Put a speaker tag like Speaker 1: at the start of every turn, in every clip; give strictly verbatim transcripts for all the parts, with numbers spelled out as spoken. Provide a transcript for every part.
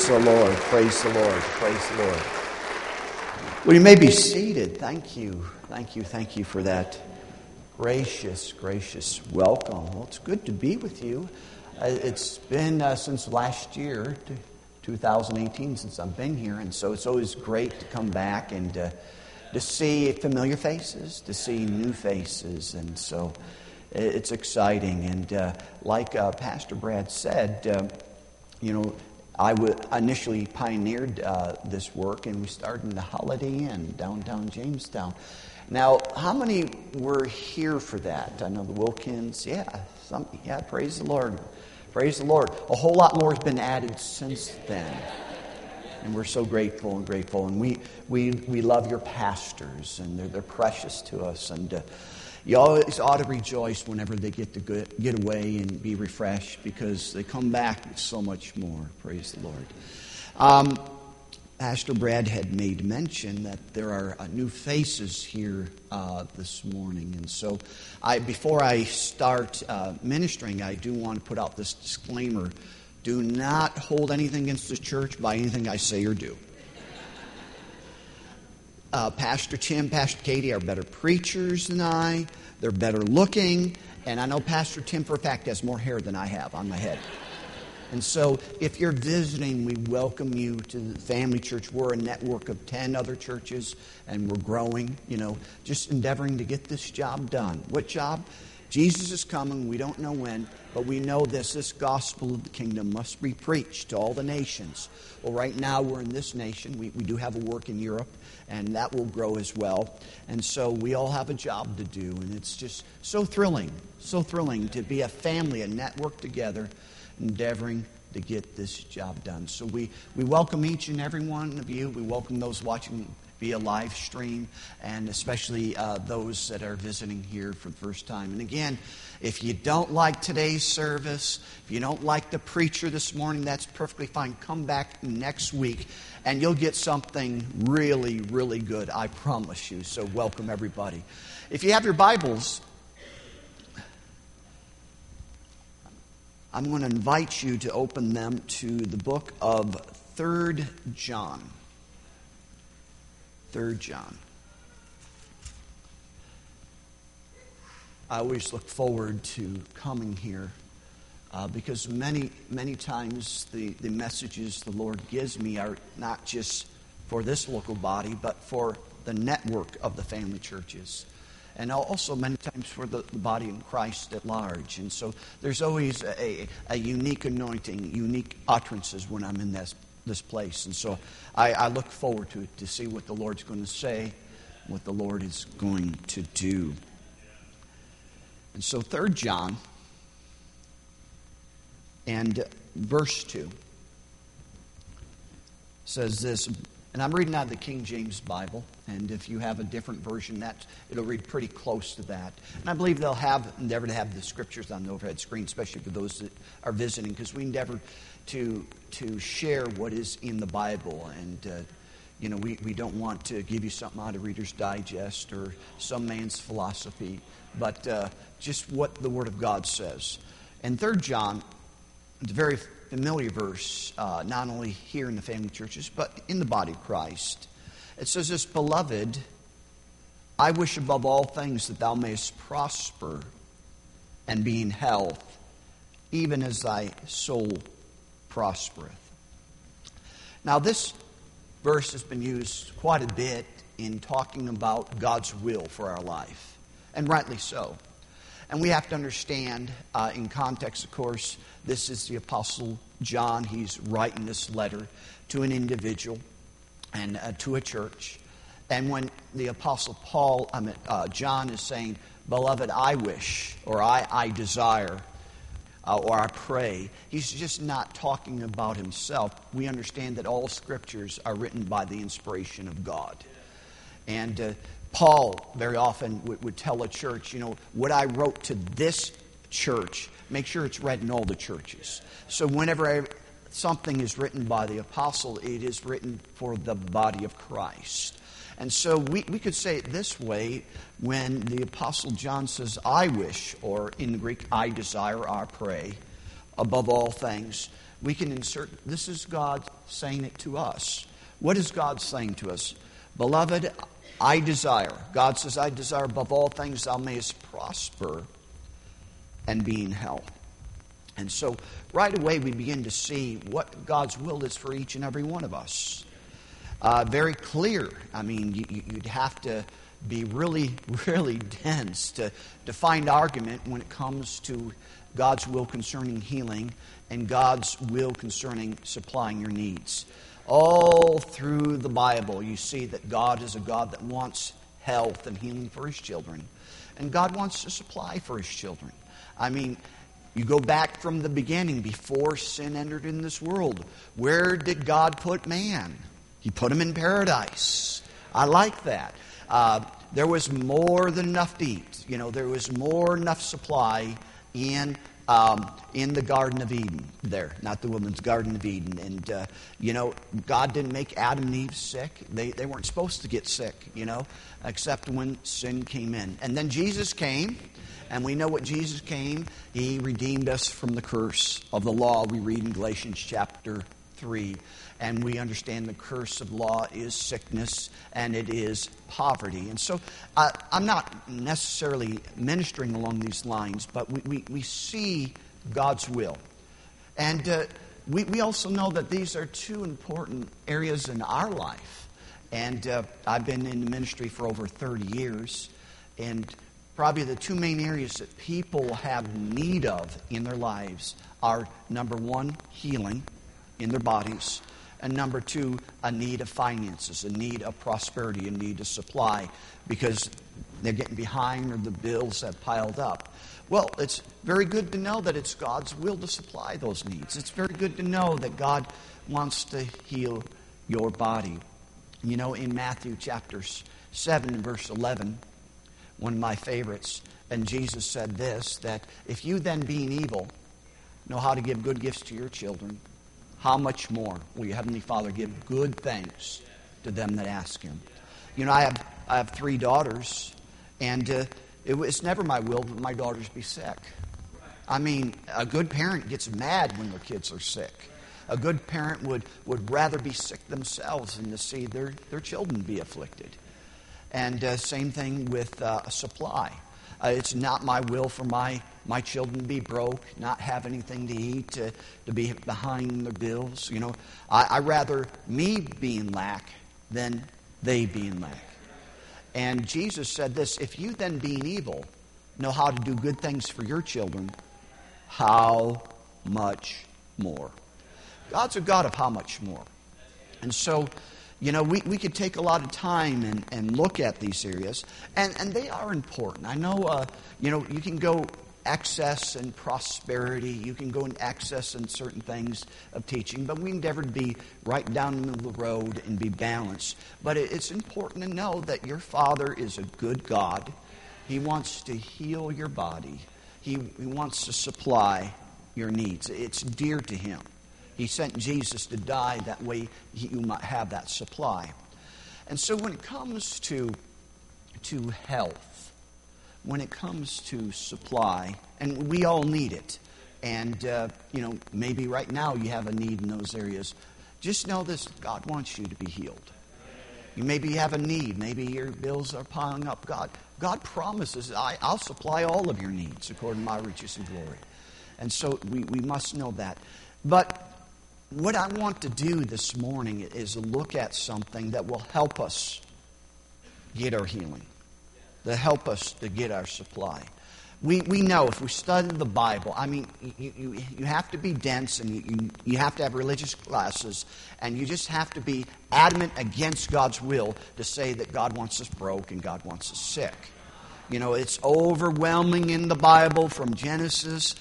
Speaker 1: Praise the Lord. Praise the Lord. Praise the Lord. Well, you may be seated. Thank you. Thank you. Thank you for that gracious, gracious welcome. Well, it's good to be with you. Uh, it's been uh, since last year, two thousand eighteen, since I've been here, and so it's always great to come back and uh, to see familiar faces, to see new faces, and so it's exciting. And uh, like uh, Pastor Brad said, uh, you know, I w- initially pioneered uh, this work, and we started in the Holiday Inn, downtown Jamestown. Now, how many were here for that? I know the Wilkins, yeah, some, yeah, praise the Lord. Praise the Lord. A whole lot more has been added since then. And we're so grateful and grateful. And we we, we love your pastors, and they're, they're precious to us. And uh, you always ought to rejoice whenever they get to get, get away and be refreshed, because they come back with so much more. Praise the Lord. Um, Pastor Brad had made mention that there are uh, new faces here uh, this morning. And so I, before I start uh, ministering, I do want to put out this disclaimer. Do not hold anything against the church by anything I say or do. Uh, Pastor Tim, Pastor Katie are better preachers than I. They're better looking. And I know Pastor Tim, for a fact, has more hair than I have on my head. And so if you're visiting, we welcome you to the Family Church. We're a network of ten other churches, and we're growing, you know, just endeavoring to get this job done. What job? Jesus is coming. We don't know when, but we know this. This gospel of the kingdom must be preached to all the nations. Well, right now we're in this nation. We, we do have a work in Europe, and that will grow as well. And so we all have a job to do, and it's just so thrilling, so thrilling to be a family, a network together, endeavoring to get this job done. So we, we welcome each and every one of you. We welcome those watching via live stream, and especially uh, those that are visiting here for the first time. And again, if you don't like today's service, if you don't like the preacher this morning, that's perfectly fine. Come back next week, and you'll get something really, really good, I promise you. So welcome, everybody. If you have your Bibles, I'm going to invite you to open them to the book of Third John. Third John. I always look forward to coming here uh, because many, many times the, the messages the Lord gives me are not just for this local body, but for the network of the family churches. And also many times for the, the body in Christ at large. And so there's always a, a unique anointing, unique utterances when I'm in this, this place. And so I, I look forward to it, to see what the Lord's going to say, what the Lord is going to do. And so Third John and verse two says this. And I'm reading out of the King James Bible, and if you have a different version, that it'll read pretty close to that. And I believe they'll have endeavor to have the scriptures on the overhead screen, especially for those that are visiting, because we endeavor to to share what is in the Bible. And uh, you know, we, we don't want to give you something out of Reader's Digest or some man's philosophy, but uh, just what the Word of God says. And Third John, it's a very familiar verse, uh, not only here in the family churches, but in the body of Christ. It says this, Beloved, I wish above all things that thou mayest prosper and be in health, even as thy soul prospereth. Now this verse has been used quite a bit in talking about God's will for our life, and rightly so. And we have to understand, uh, in context, of course, this is the Apostle John. He's writing this letter to an individual and uh, to a church. And when the Apostle Paul, I mean, uh, John is saying, Beloved, I wish, or I, I desire, uh, or I pray, he's just not talking about himself. We understand that all scriptures are written by the inspiration of God. And uh, Paul very often would, would tell a church, you know, what I wrote to this church, make sure it's read in all the churches. So whenever I, something is written by the apostle, it is written for the body of Christ. And so we, we could say it this way when the Apostle John says, I wish, or in the Greek, I desire, or I pray, above all things. we can insert, this is God saying it to us. What is God saying to us? Beloved, I desire. God says, I desire above all things thou mayest prosper and be in health. And so right away we begin to see what God's will is for each and every one of us. Uh, very clear. I mean, you, you'd have to be really, really dense to, to find argument when it comes to God's will concerning healing and God's will concerning supplying your needs. All through the Bible, you see that God is a God that wants health and healing for His children. And God wants to supply for His children. I mean, you go back from the beginning, before sin entered in this world. Where did God put man? He put him in paradise. I like that. Uh, there was more than enough to eat. You know, there was more enough supply in Um, in the Garden of Eden there, not the woman's Garden of Eden. And, uh, you know, God didn't make Adam and Eve sick. They, they weren't supposed to get sick, you know, except when sin came in. And then Jesus came, and we know what Jesus came. He redeemed us from the curse of the law. We read in Galatians chapter three. And we understand the curse of law is sickness and it is poverty. And so uh, I'm not necessarily ministering along these lines, but we, we, we see God's will. And uh, we, we also know that these are two important areas in our life. And uh, I've been in the ministry for over thirty years. And probably the two main areas that people have need of in their lives are, number one, healing in their bodies. And number two, a need of finances, a need of prosperity, a need of supply, because they're getting behind or the bills have piled up. Well, it's very good to know that it's God's will to supply those needs. It's very good to know that God wants to heal your body. You know, in Matthew chapter seven, verse eleven, one of my favorites, and Jesus said this, that if you then, being evil, know how to give good gifts to your children, how much more will your Heavenly Father give good things to them that ask Him? You know, I have I have three daughters, and uh, it, it's never my will that my daughters be sick. I mean, a good parent gets mad when their kids are sick. A good parent would, would rather be sick themselves than to see their, their children be afflicted. And uh, same thing with uh, a supply. Uh, it's not my will for my, my children to be broke, not have anything to eat, to, to be behind their bills. You know, I, I rather me be in lack than they be in lack. And Jesus said this, if you then, being evil, know how to do good things for your children, how much more? God's a God of how much more. And so, you know, we, we could take a lot of time and, and look at these areas, and, and they are important. I know, uh, you know, you can go excess and prosperity, you can go in excess in certain things of teaching, but we endeavor to be right down the middle of the road and be balanced. But it, it's important to know that your Father is a good God. He wants to heal your body. He, he wants to supply your needs. It's dear to Him. He sent Jesus to die that way you might have that supply. And so when it comes to, to health, when it comes to supply, and we all need it, and uh, you know, maybe right now you have a need in those areas, just know this, God wants you to be healed. You maybe have a need, maybe your bills are piling up. God, God promises, I, I'll supply all of your needs according to my riches and glory. And so we, we must know that. But what I want to do this morning is look at something that will help us get our healing, to help us to get our supply. We we know if we study the Bible, I mean, you, you, you have to be dense and you, you, you have to have religious classes, and you just have to be adamant against God's will to say that God wants us broke and God wants us sick. You know, it's overwhelming in the Bible from Genesis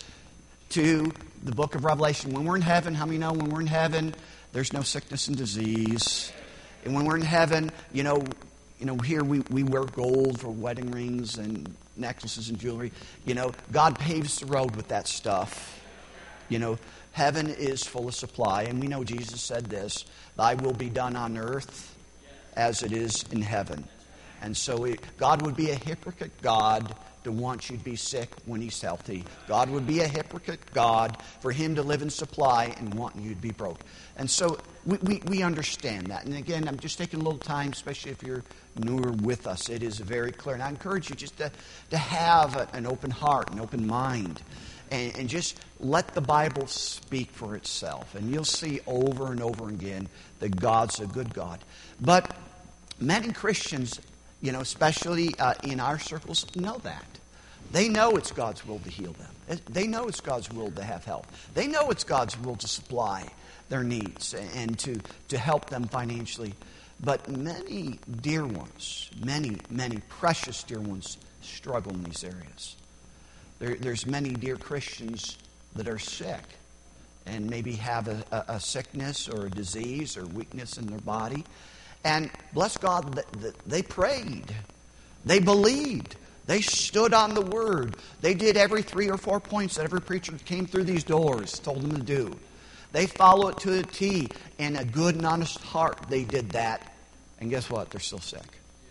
Speaker 1: to the book of Revelation. When we're in heaven, how many know when we're in heaven, there's no sickness and disease? And when we're in heaven, you know, you know, here we, we wear gold for wedding rings and necklaces and jewelry. You know, God paves the road with that stuff. You know, heaven is full of supply. And we know Jesus said this, thy will be done on earth as it is in heaven. And so it, God would be a hypocrite God to want you to be sick when He's healthy. God would be a hypocrite God for Him to live in supply and want you to be broke. And so we, we, we understand that. And again, I'm just taking a little time, especially if you're newer with us. It is very clear. And I encourage you just to, to have a, an open heart, an open mind. And, and just let the Bible speak for itself. And you'll see over and over again that God's a good God. But many Christians, you know, especially uh, in our circles, know that. They know it's God's will to heal them. They know it's God's will to have health. They know it's God's will to supply their needs and to, to help them financially. But many dear ones, many, many precious dear ones struggle in these areas. There, there's many dear Christians that are sick and maybe have a, a, a sickness or a disease or weakness in their body. And bless God, that they prayed. They believed. They stood on the Word. They did every three or four points that every preacher that came through these doors told them to do. They follow it to a T. In a good and honest heart, they did that. And guess what? They're still sick.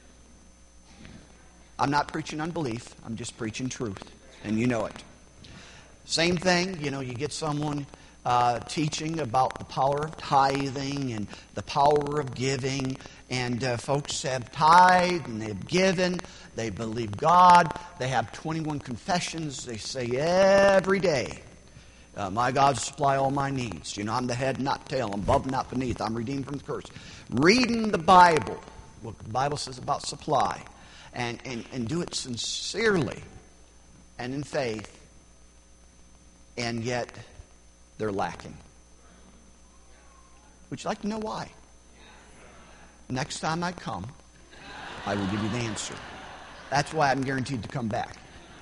Speaker 1: I'm not preaching unbelief. I'm just preaching truth. And you know it. Same thing, you know, you get someone uh, teaching about the power of tithing and the power of giving. And uh, folks have tithed and they've given. They believe God. They have twenty-one confessions. They say every day, uh, my God supply all my needs. You know, I'm the head, not tail. I'm above, not beneath. I'm redeemed from the curse. Reading the Bible, what the Bible says about supply, and, and, and do it sincerely and in faith, and yet they're lacking. Would you like to know why? Next time I come, I will give you the answer. That's why I'm guaranteed to come back.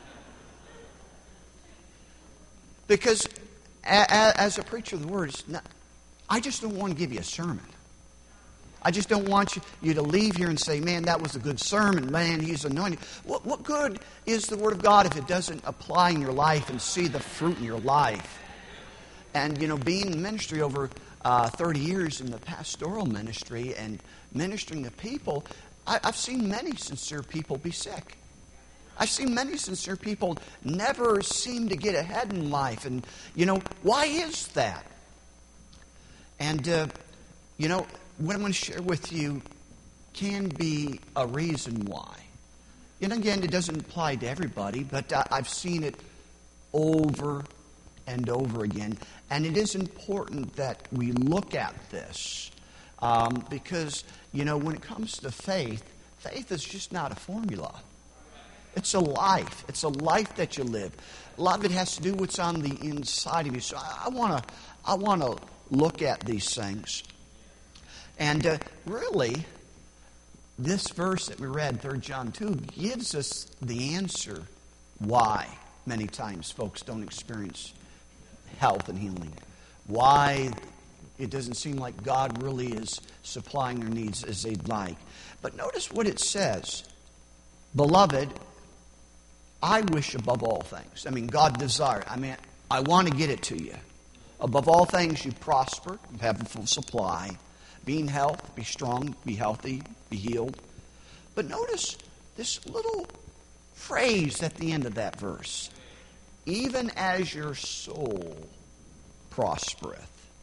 Speaker 1: Because as a preacher of the Word, it's not, I just don't want to give you a sermon. I just don't want you, you to leave here and say, man, that was a good sermon. Man, he's anointed. What, what good is the Word of God if it doesn't apply in your life and see the fruit in your life? And, you know, being in ministry over uh, thirty years in the pastoral ministry and ministering to people, I, I've seen many sincere people be sick. I've seen many sincere people never seem to get ahead in life. And, you know, why is that? And, uh, you know, what I'm going to share with you can be a reason why. And again, it doesn't apply to everybody, but uh, I've seen it over and over again. And it is important that we look at this um, because, you know, when it comes to faith, faith is just not a formula. It's a life. It's a life that you live. A lot of it has to do with what's on the inside of you. So I, I want to I want to look at these things. And uh, really, this verse that we read, Third John two, gives us the answer why many times folks don't experience health and healing. Why it doesn't seem like God really is supplying their needs as they'd like. But notice what it says. Beloved, I wish above all things. I mean, God desires. I mean, I want to get it to you. Above all things, you prosper, you have a full supply. Be in health, be strong, be healthy, be healed. But notice this little phrase at the end of that verse. Even as your soul prospereth.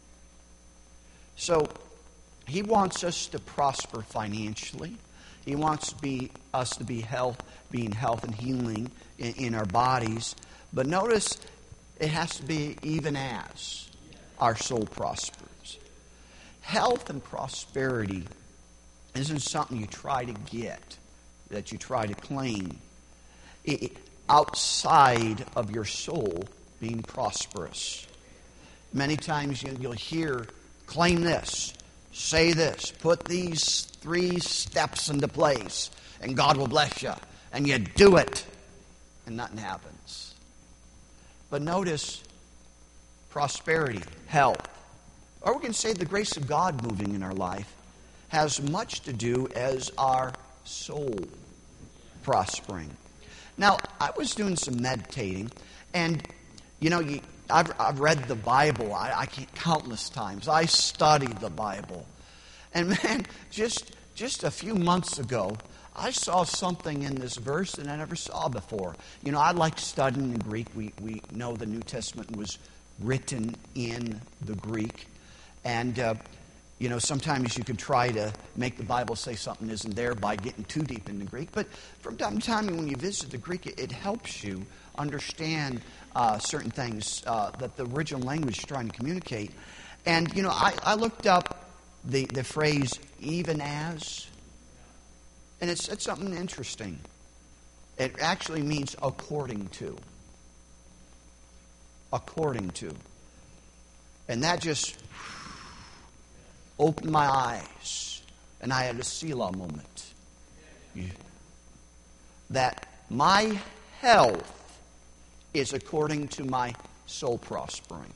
Speaker 1: So, he wants us to prosper financially. He wants to be, us to be health, be in health and healing in, in our bodies. But notice, it has to be even as our soul prospers. Health and prosperity isn't something you try to get, that you try to claim. It, outside of your soul being prosperous. Many times you, you'll hear, claim this, say this, put these three steps into place, and God will bless you. And you do it, and nothing happens. But notice prosperity, health, or we can say the grace of God moving in our life has much to do as our soul prospering. Now, I was doing some meditating, and, you know, you, I've, I've read the Bible I, I can't, countless times. I studied the Bible. And, man, just, just a few months ago, I saw something in this verse that I never saw before. You know, I like studying the Greek. We, we know the New Testament was written in the Greek. And, uh, you know, sometimes you could try to make the Bible say something isn't there by getting too deep in the Greek. But from time to time, when you visit the Greek, it, it helps you understand uh, certain things uh, that the original language is trying to communicate. And, you know, I, I looked up the, the phrase, even as, and it's, it's something interesting. It actually means according to. According to. And that just opened my eyes. And I had a Selah moment. That my health is according to my soul prospering.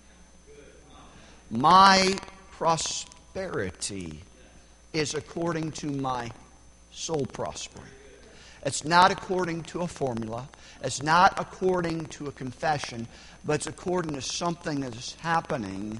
Speaker 1: My prosperity is according to my soul prospering. It's not according to a formula. It's not according to a confession, but it's according to something that is happening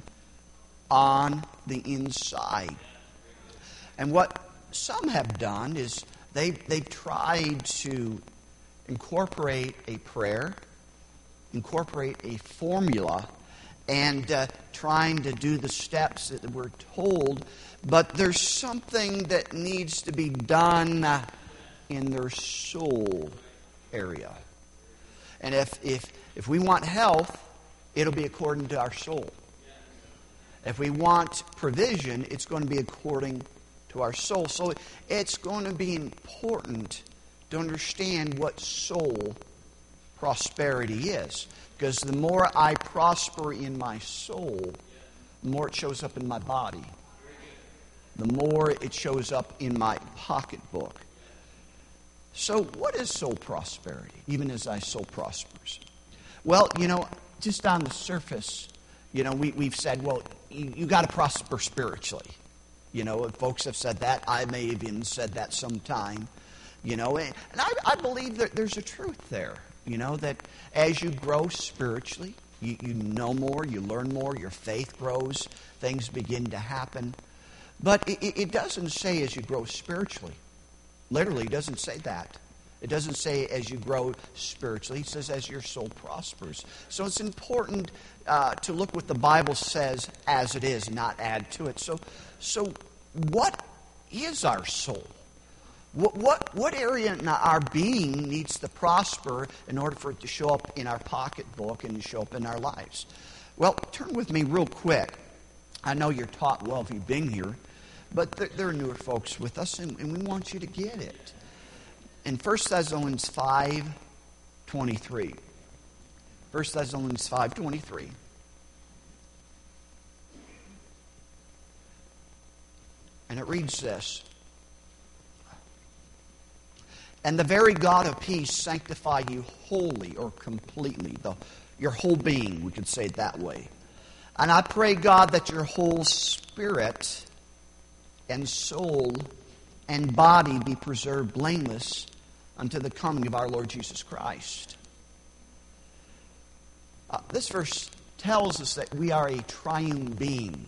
Speaker 1: on the inside. And what some have done is they've, they've tried to incorporate a prayer, incorporate a formula, and uh, trying to do the steps that we're told, but there's something that needs to be done in their soul area. And if if if we want health, it'll be according to our soul. If we want provision, it's going to be according to our soul. So it's going to be important to understand what soul prosperity is. Because the more I prosper in my soul, the more it shows up in my body. The more it shows up in my pocketbook. So what is soul prosperity, even as thy soul prospers? Well, you know, just on the surface, you know, we, we've said, well, you, you got to prosper spiritually. You know, folks have said that. I may have even said that sometime. You know, and, and I, I believe that there's a truth there. You know, that as you grow spiritually, you, you know more, you learn more, your faith grows, things begin to happen. But it, it doesn't say as you grow spiritually. Literally, it doesn't say that. It doesn't say as you grow spiritually. It says as your soul prospers. So it's important uh, to look what the Bible says as it is, not add to it. So, so what is our soul? What, what, what area in our being needs to prosper in order for it to show up in our pocketbook and to show up in our lives? Well, turn with me real quick. I know you're taught well if you've been here, but there, there are newer folks with us, and, and we want you to get it. In First Thessalonians five twenty-three. First Thessalonians five twenty-three. And it reads this. And the very God of peace sanctify you wholly or completely. The, your whole being, we could say it that way. And I pray, God, that your whole spirit and soul and body be preserved blameless unto the coming of our Lord Jesus Christ. Uh, this verse tells us that we are a triune being.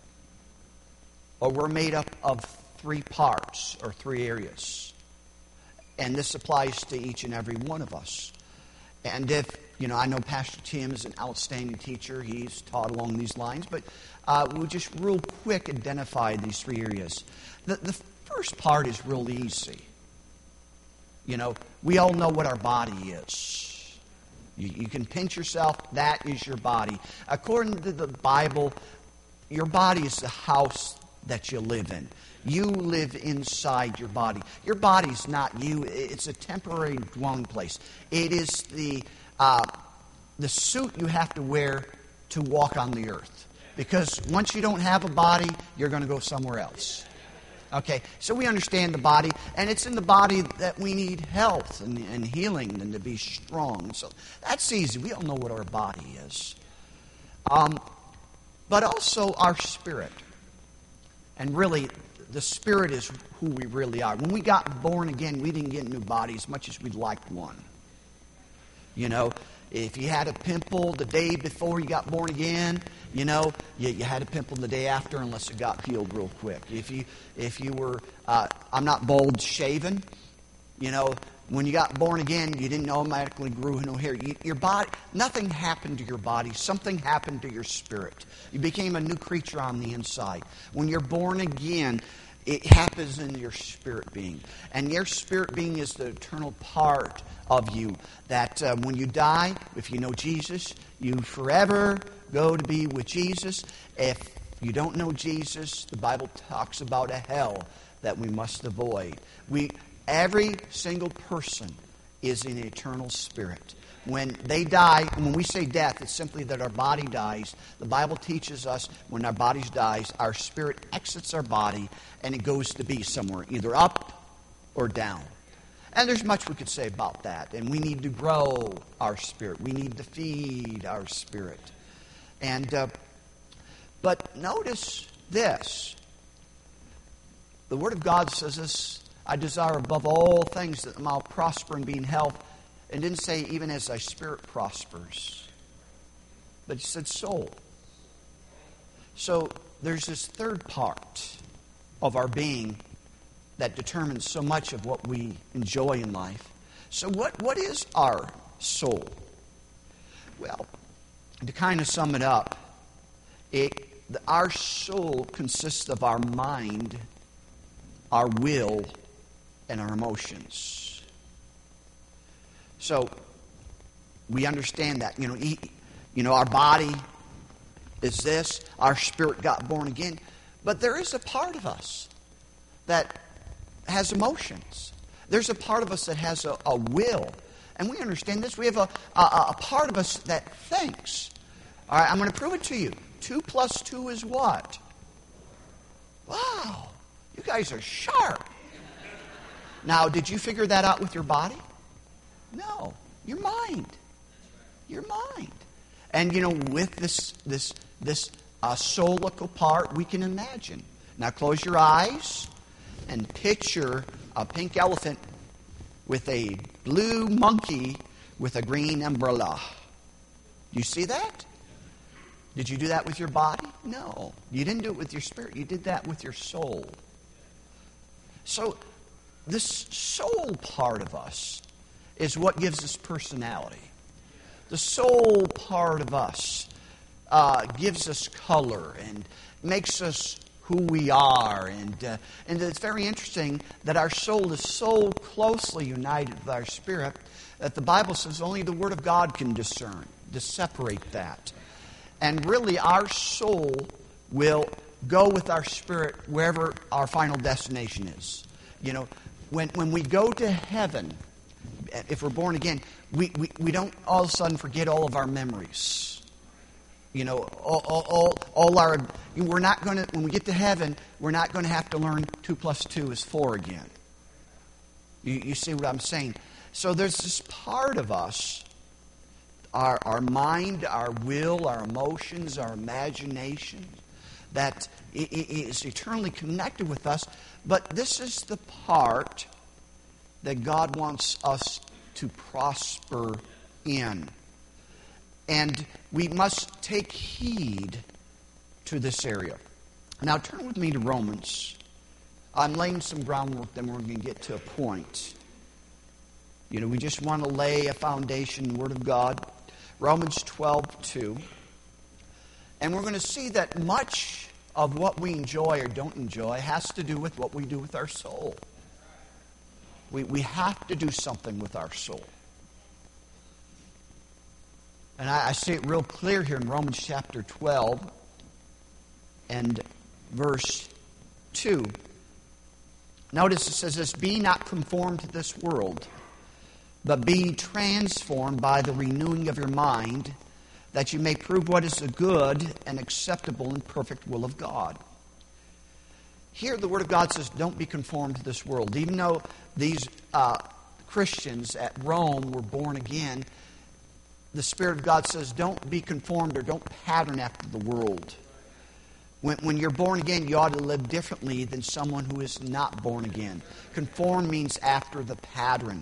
Speaker 1: Or we're made up of three parts or three areas. And this applies to each and every one of us. And if, you know, I know Pastor Tim is an outstanding teacher. He's taught along these lines. But uh, we'll just real quick identify these three areas. The, the first part is real easy. You know, we all know what our body is. You, you can pinch yourself. That is your body. According to the Bible, your body is the house that you live in. You live inside your body. Your body's not you. It's a temporary dwelling place. It is the uh, the suit you have to wear to walk on the earth. Because once you don't have a body, you're going to go somewhere else. Okay, so we understand the body, and it's in the body that we need health and, and healing and to be strong. So that's easy. We all know what our body is. Um, but also our spirit. And really, the spirit is who we really are. When we got born again, we didn't get a new body as much as we'd like one. You know, if you had a pimple the day before you got born again, you know, you, you had a pimple the day after unless it got healed real quick. If you if you were, uh, I'm not bald shaven, you know, when you got born again, you didn't automatically grow no hair. You, your body, nothing happened to your body. Something happened to your spirit. You became a new creature on the inside. When you're born again, it happens in your spirit being. And your spirit being is the eternal part of you that uh, when you die, if you know Jesus, you forever go to be with Jesus. If you don't know Jesus, the Bible talks about a hell that we must avoid. We... Every single person is an eternal spirit. When they die, when we say death, it's simply that our body dies. The Bible teaches us when our body dies, our spirit exits our body and it goes to be somewhere, either up or down. And there's much we could say about that. And we need to grow our spirit. We need to feed our spirit. And uh, but notice this. The Word of God says this. I desire above all things that thou prosper and be in health. And didn't say even as thy spirit prospers. But he said soul. So there's this third part of our being that determines so much of what we enjoy in life. So what, what is our soul? Well, to kind of sum it up, it, our soul consists of our mind, our will, and our emotions. So we understand that. You know, he, you know, our body is this. Our spirit got born again. But there is a part of us that has emotions. There's a part of us that has a, a will. And we understand this. We have a, a, a part of us that thinks. All right, I'm going to prove it to you. Two plus two is what? Wow, you guys are sharp. Now, did you figure that out with your body? No. Your mind. Your mind. And, you know, with this this this uh, soulical part, we can imagine. Now, close your eyes and picture a pink elephant with a blue monkey with a green umbrella. Do you see that? Did you do that with your body? No. You didn't do it with your spirit. You did that with your soul. So, this soul part of us is what gives us personality. The soul part of us uh, gives us color and makes us who we are. And, uh, and it's very interesting that our soul is so closely united with our spirit that the Bible says only the Word of God can discern, to separate that. And really our soul will go with our spirit wherever our final destination is. You know, When when we go to heaven, if we're born again, we, we, we don't all of a sudden forget all of our memories. You know, all all, all, all our we're not going to when we get to heaven, we're not going to have to learn two plus two is four again. You, you see what I'm saying? So there's this part of us, our our mind, our will, our emotions, our imagination, that is eternally connected with us. But this is the part that God wants us to prosper in. And we must take heed to this area. Now turn with me to Romans. I'm laying some groundwork, then we're going to get to a point. You know, we just want to lay a foundation, the Word of God. Romans twelve two. And we're going to see that much of what we enjoy or don't enjoy has to do with what we do with our soul. We, we have to do something with our soul. And I, I see it real clear here in Romans chapter twelve and verse two. Notice it says this, be not conformed to this world, but be transformed by the renewing of your mind, that you may prove what is the good and acceptable and perfect will of God. Here the Word of God says, don't be conformed to this world. Even though these uh, Christians at Rome were born again, the Spirit of God says, don't be conformed or don't pattern after the world. When, when you're born again, you ought to live differently than someone who is not born again. Conform means after the pattern.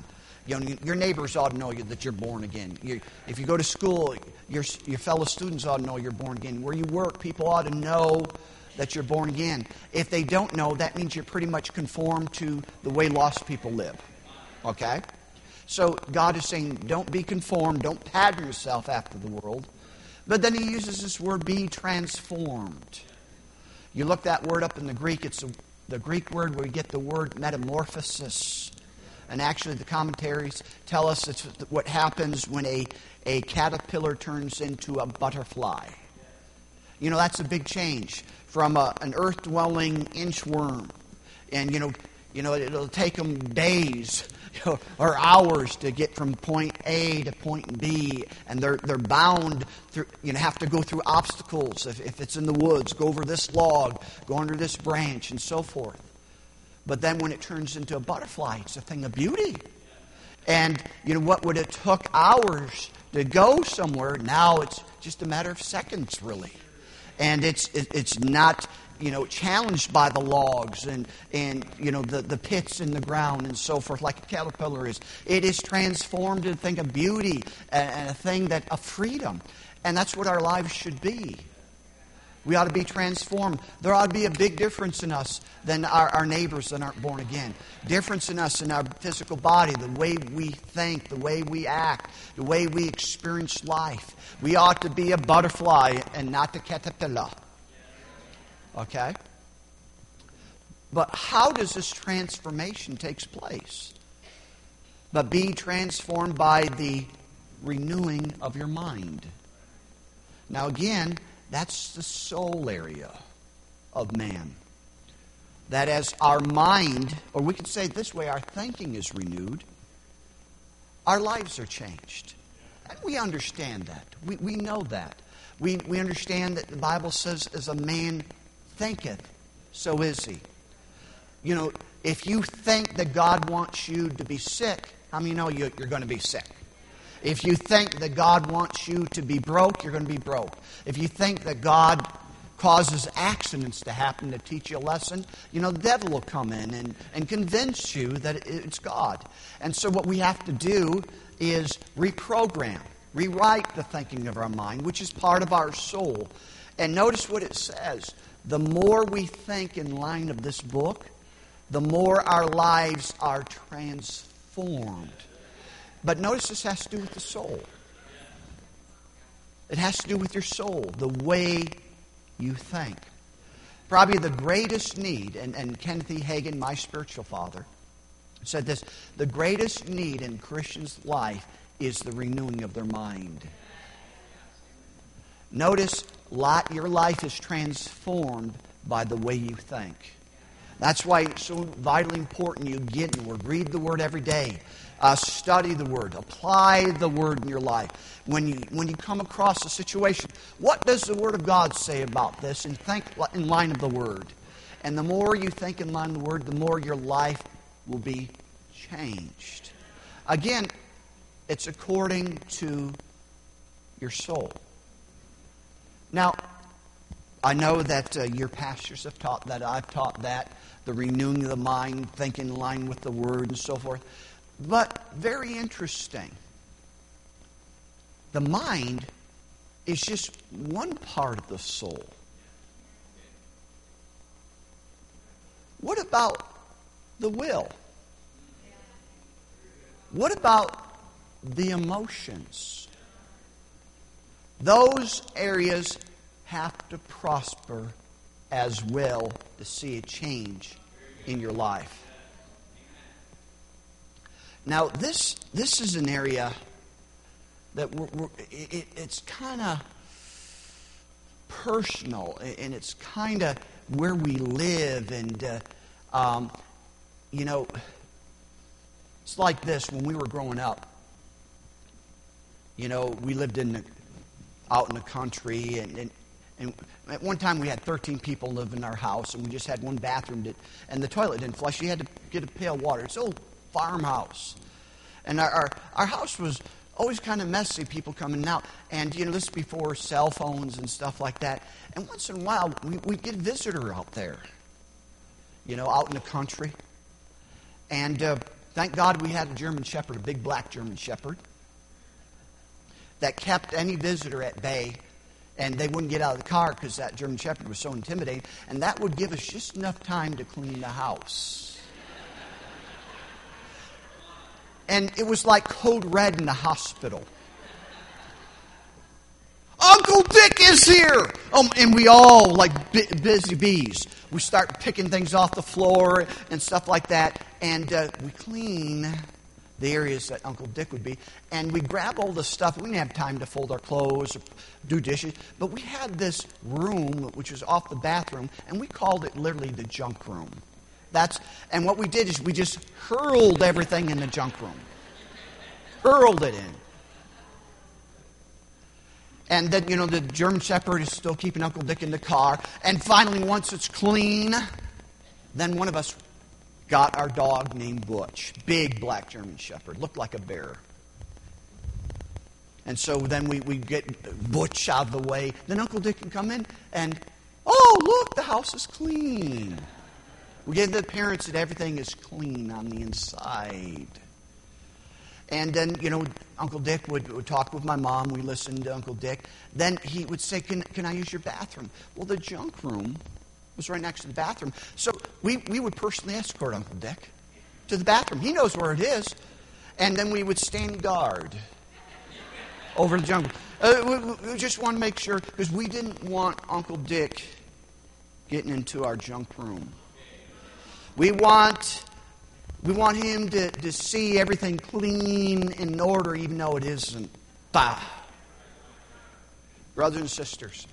Speaker 1: You know, your neighbors ought to know you, that you're born again. You, if you go to school, your, your fellow students ought to know you're born again. Where you work, people ought to know that you're born again. If they don't know, that means you're pretty much conformed to the way lost people live. Okay? So God is saying, don't be conformed, don't pattern yourself after the world. But then he uses this word, be transformed. You look that word up in the Greek, it's a, the Greek word where you get the word metamorphosis. And actually the commentaries tell us it's what happens when a, a caterpillar turns into a butterfly. You know, that's a big change from a, an earth-dwelling inchworm. And, you know, you know, it'll take them days you know, or hours to get from point A to point B. And they're they're bound, through, you know, have to go through obstacles. If, if it's in the woods, go over this log, go under this branch, and so forth. But then when it turns into a butterfly, it's a thing of beauty. And, you know, what would it took hours to go somewhere, now it's just a matter of seconds, really. And it's it, it's not, you know, challenged by the logs and, and you know, the, the pits in the ground and so forth, like a caterpillar is. It is transformed into a thing of beauty and, and a thing that of freedom. And that's what our lives should be. We ought to be transformed. There ought to be a big difference in us than our, our neighbors that aren't born again. Difference in us in our physical body, the way we think, the way we act, the way we experience life. We ought to be a butterfly and not the caterpillar. Okay? But how does this transformation take place? But be transformed by the renewing of your mind. Now again, that's the soul area of man. That as our mind, or we could say it this way, our thinking is renewed, our lives are changed. And we understand that. We, we know that. We, we understand that the Bible says, as a man thinketh, so is he. You know, if you think that God wants you to be sick, how many know you, you're going to be sick? If you think that God wants you to be broke, you're going to be broke. If you think that God causes accidents to happen to teach you a lesson, you know, the devil will come in and, and convince you that it's God. And so what we have to do is reprogram, rewrite the thinking of our mind, which is part of our soul. And notice what it says. The more we think in line of this book, the more our lives are transformed. But notice this has to do with the soul. It has to do with your soul, the way you think. Probably the greatest need, and, and Kenneth E. Hagin, my spiritual father, said this, the greatest need in Christians' life is the renewing of their mind. Notice, lot, your life is transformed by the way you think. That's why it's so vitally important you get in the Word. Read the Word every day. Uh, study the Word. Apply the Word in your life. When you when you come across a situation, what does the Word of God say about this? And think in line of the Word. And the more you think in line of the Word, the more your life will be changed. Again, it's according to your soul. Now, I know that uh, your pastors have taught that. I've taught that. The renewing of the mind, thinking in line with the Word and so forth. But very interesting. The mind is just one part of the soul. What about the will? What about the emotions? Those areas have to prosper as well to see a change in your life. Now, this this is an area that we're, we're, it, it's kind of personal, and it's kind of where we live, and uh, um, you know, it's like this. When we were growing up, you know, we lived in the, out in the country, and, and and at one time we had thirteen people live in our house, and we just had one bathroom, that, and the toilet didn't flush. You had to get a pail of water. It's an old farmhouse. And our, our, our house was always kind of messy, people coming out. And, you know, this is before cell phones and stuff like that. And once in a while, we, we'd get a visitor out there, you know, out in the country. And uh, Thank God we had a German Shepherd, a big black German Shepherd, that kept any visitor at bay, and they wouldn't get out of the car because that German Shepherd was so intimidating, and that would give us just enough time to clean the house. And it was like code red in the hospital. Uncle Dick is here! Um, and we all, like bu- busy bees, we start picking things off the floor and stuff like that. And uh, we clean the areas that Uncle Dick would be. And we grab all the stuff. We didn't have time to fold our clothes or do dishes. But we had this room, which was off the bathroom, and we called it literally the junk room. That's And what we did is we just hurled everything in the junk room. Hurled it in. And then, you know, the German Shepherd is still keeping Uncle Dick in the car. And finally, once it's clean, then one of us got our dog named Butch. Big black German Shepherd. Looked like a bear. And so then we, we get Butch out of the way. Then Uncle Dick can come in and, oh, look, the house is clean. We give the appearance that everything is clean on the inside. And then, you know, Uncle Dick would, would talk with my mom. We listened to Uncle Dick. Then he would say, can, can I use your bathroom? Well, the junk room was right next to the bathroom. So we, we would personally escort Uncle Dick to the bathroom. He knows where it is. And then we would stand guard over the junk room. Uh, we, we just want to make sure, because we didn't want Uncle Dick getting into our junk room. We want... We want him to, to see everything clean and in order, even though it isn't. Bah. Brothers and sisters,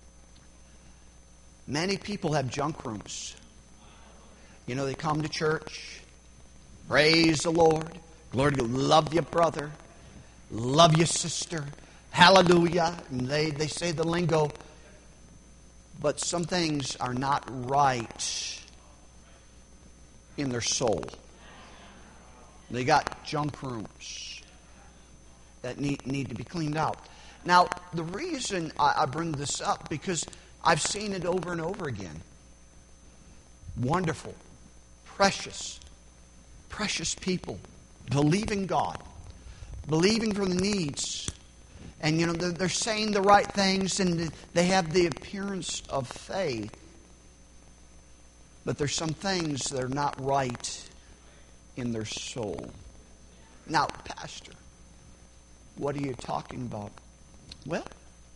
Speaker 1: many people have junk rooms. You know, they come to church, praise the Lord, glory to God, love you, brother, love you, sister, hallelujah. And they, they say the lingo, but some things are not right in their soul. They got junk rooms that need, need to be cleaned out. Now, the reason I, I bring this up, because I've seen it over and over again. Wonderful, precious, precious people believing God, believing for the needs. And, you know, they're, they're saying the right things, and they have the appearance of faith. But there's some things that are not right in their soul. Now, Pastor, what are you talking about? Well,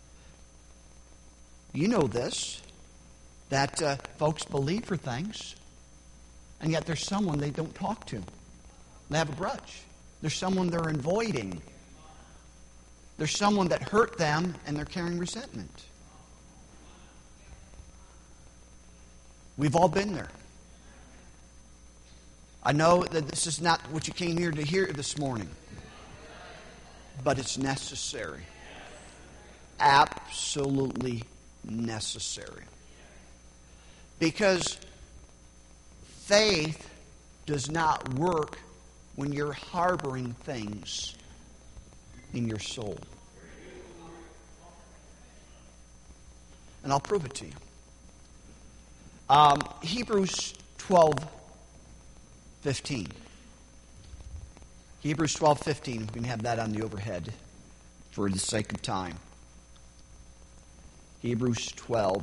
Speaker 1: you know this, that uh, folks believe for things, and yet there's someone they don't talk to. They have a grudge. There's someone they're avoiding. There's someone that hurt them, and they're carrying resentment. We've all been there. I know that this is not what you came here to hear this morning, but it's necessary. Absolutely necessary. Because faith does not work when you're harboring things in your soul. And I'll prove it to you. Um, Hebrews twelve fifteen. Hebrews twelve fifteen. We can have that on the overhead for the sake of time. Hebrews twelve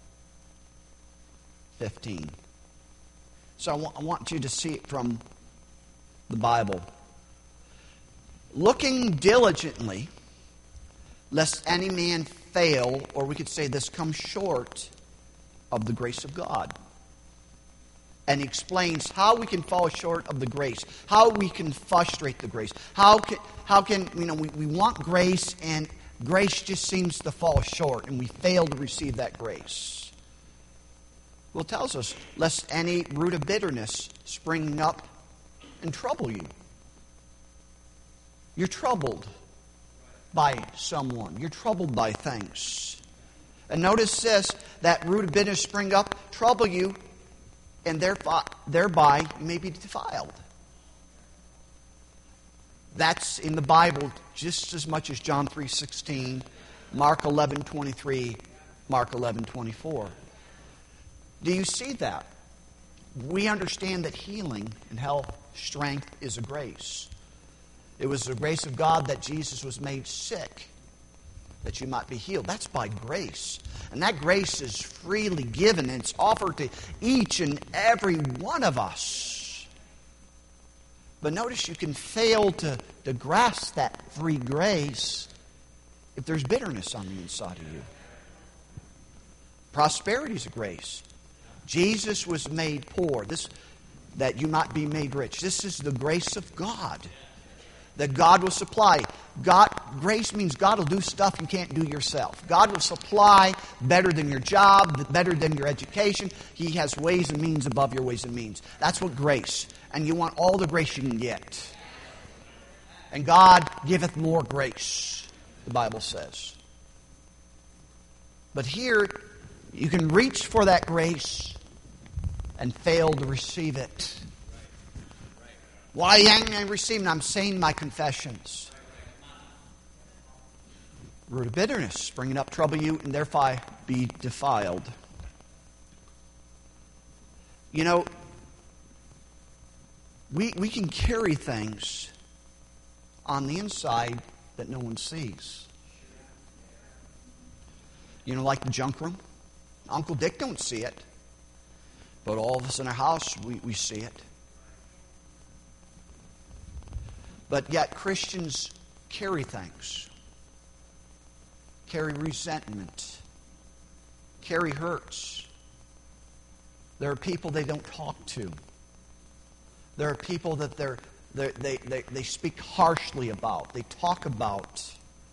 Speaker 1: fifteen. So I want, I want you to see it from the Bible. Looking diligently, lest any man fail, or we could say this, come short of the grace of God. And he explains how we can fall short of the grace, how we can frustrate the grace, how can, how can you know, we, we want grace, and grace just seems to fall short, and we fail to receive that grace. Well, it tells us, lest any root of bitterness spring up and trouble you. You're troubled by someone. You're troubled by things. And notice this, that root of bitterness spring up, trouble you, and thereby you may be defiled. That's in the Bible just as much as John three sixteen, Mark eleven twenty-three, Mark eleven twenty-four. Do you see that? We understand that healing and health strength is a grace. It was the grace of God that Jesus was made sick, that you might be healed. That's by grace. And that grace is freely given, and it's offered to each and every one of us. But notice you can fail to, to grasp that free grace if there's bitterness on the inside of you. Prosperity is a grace. Jesus was made poor, this, that you might be made rich. This is the grace of God, that God will supply. God, grace means God will do stuff you can't do yourself. God will supply better than your job, better than your education. He has ways and means above your ways and means. That's what grace. And you want all the grace you can get. And God giveth more grace, the Bible says. But here, you can reach for that grace and fail to receive it. Why am I receiving? I'm saying my confessions. Root of bitterness, bringing up trouble you, and therefore be defiled. You know, we we can carry things on the inside that no one sees. You know, like the junk room. Uncle Dick don't see it. But all of us in our house, we, we see it. But yet Christians carry things. Carry resentment. Carry hurts. There are people they don't talk to. There are people that they're, they're, they, they, they speak harshly about. They talk about.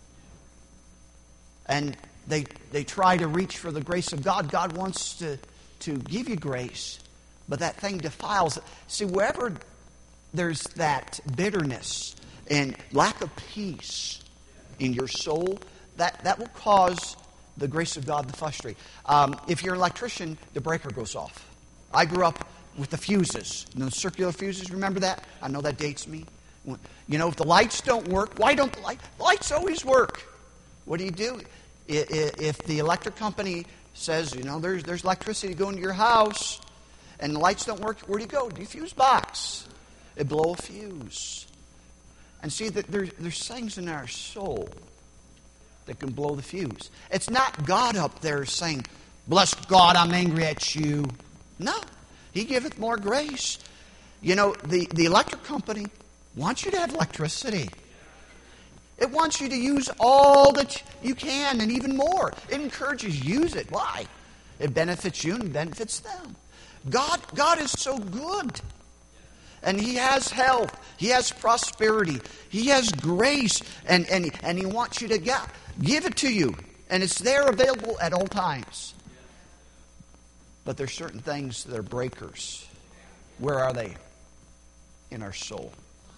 Speaker 1: And they, they try to reach for the grace of God. God wants to, to give you grace, but that thing defiles it. See, wherever there's that bitterness and lack of peace in your soul, that, that will cause the grace of God to frustrate. Um, if you're an electrician, the breaker goes off. I grew up with the fuses, you know, the circular fuses. Remember that? I know that dates me. You know, if the lights don't work, why don't the light, lights always work? What do you do? If the electric company says, you know, there's there's electricity going to your house, and the lights don't work, where do you go? To your fuse box. It blow a fuse. And see, that there's, there's things in our soul that can blow the fuse. It's not God up there saying, bless God, I'm angry at you. No. He giveth more grace. You know, the, the electric company wants you to have electricity. It wants you to use all that you can and even more. It encourages you to use it. Why? It benefits you and it benefits them. God, God is so good. And He has health. He has prosperity. He has grace. And, and, and He wants you to get, give it to you. And it's there available at all times. But there's certain things that are breakers. Where are they? In our soul.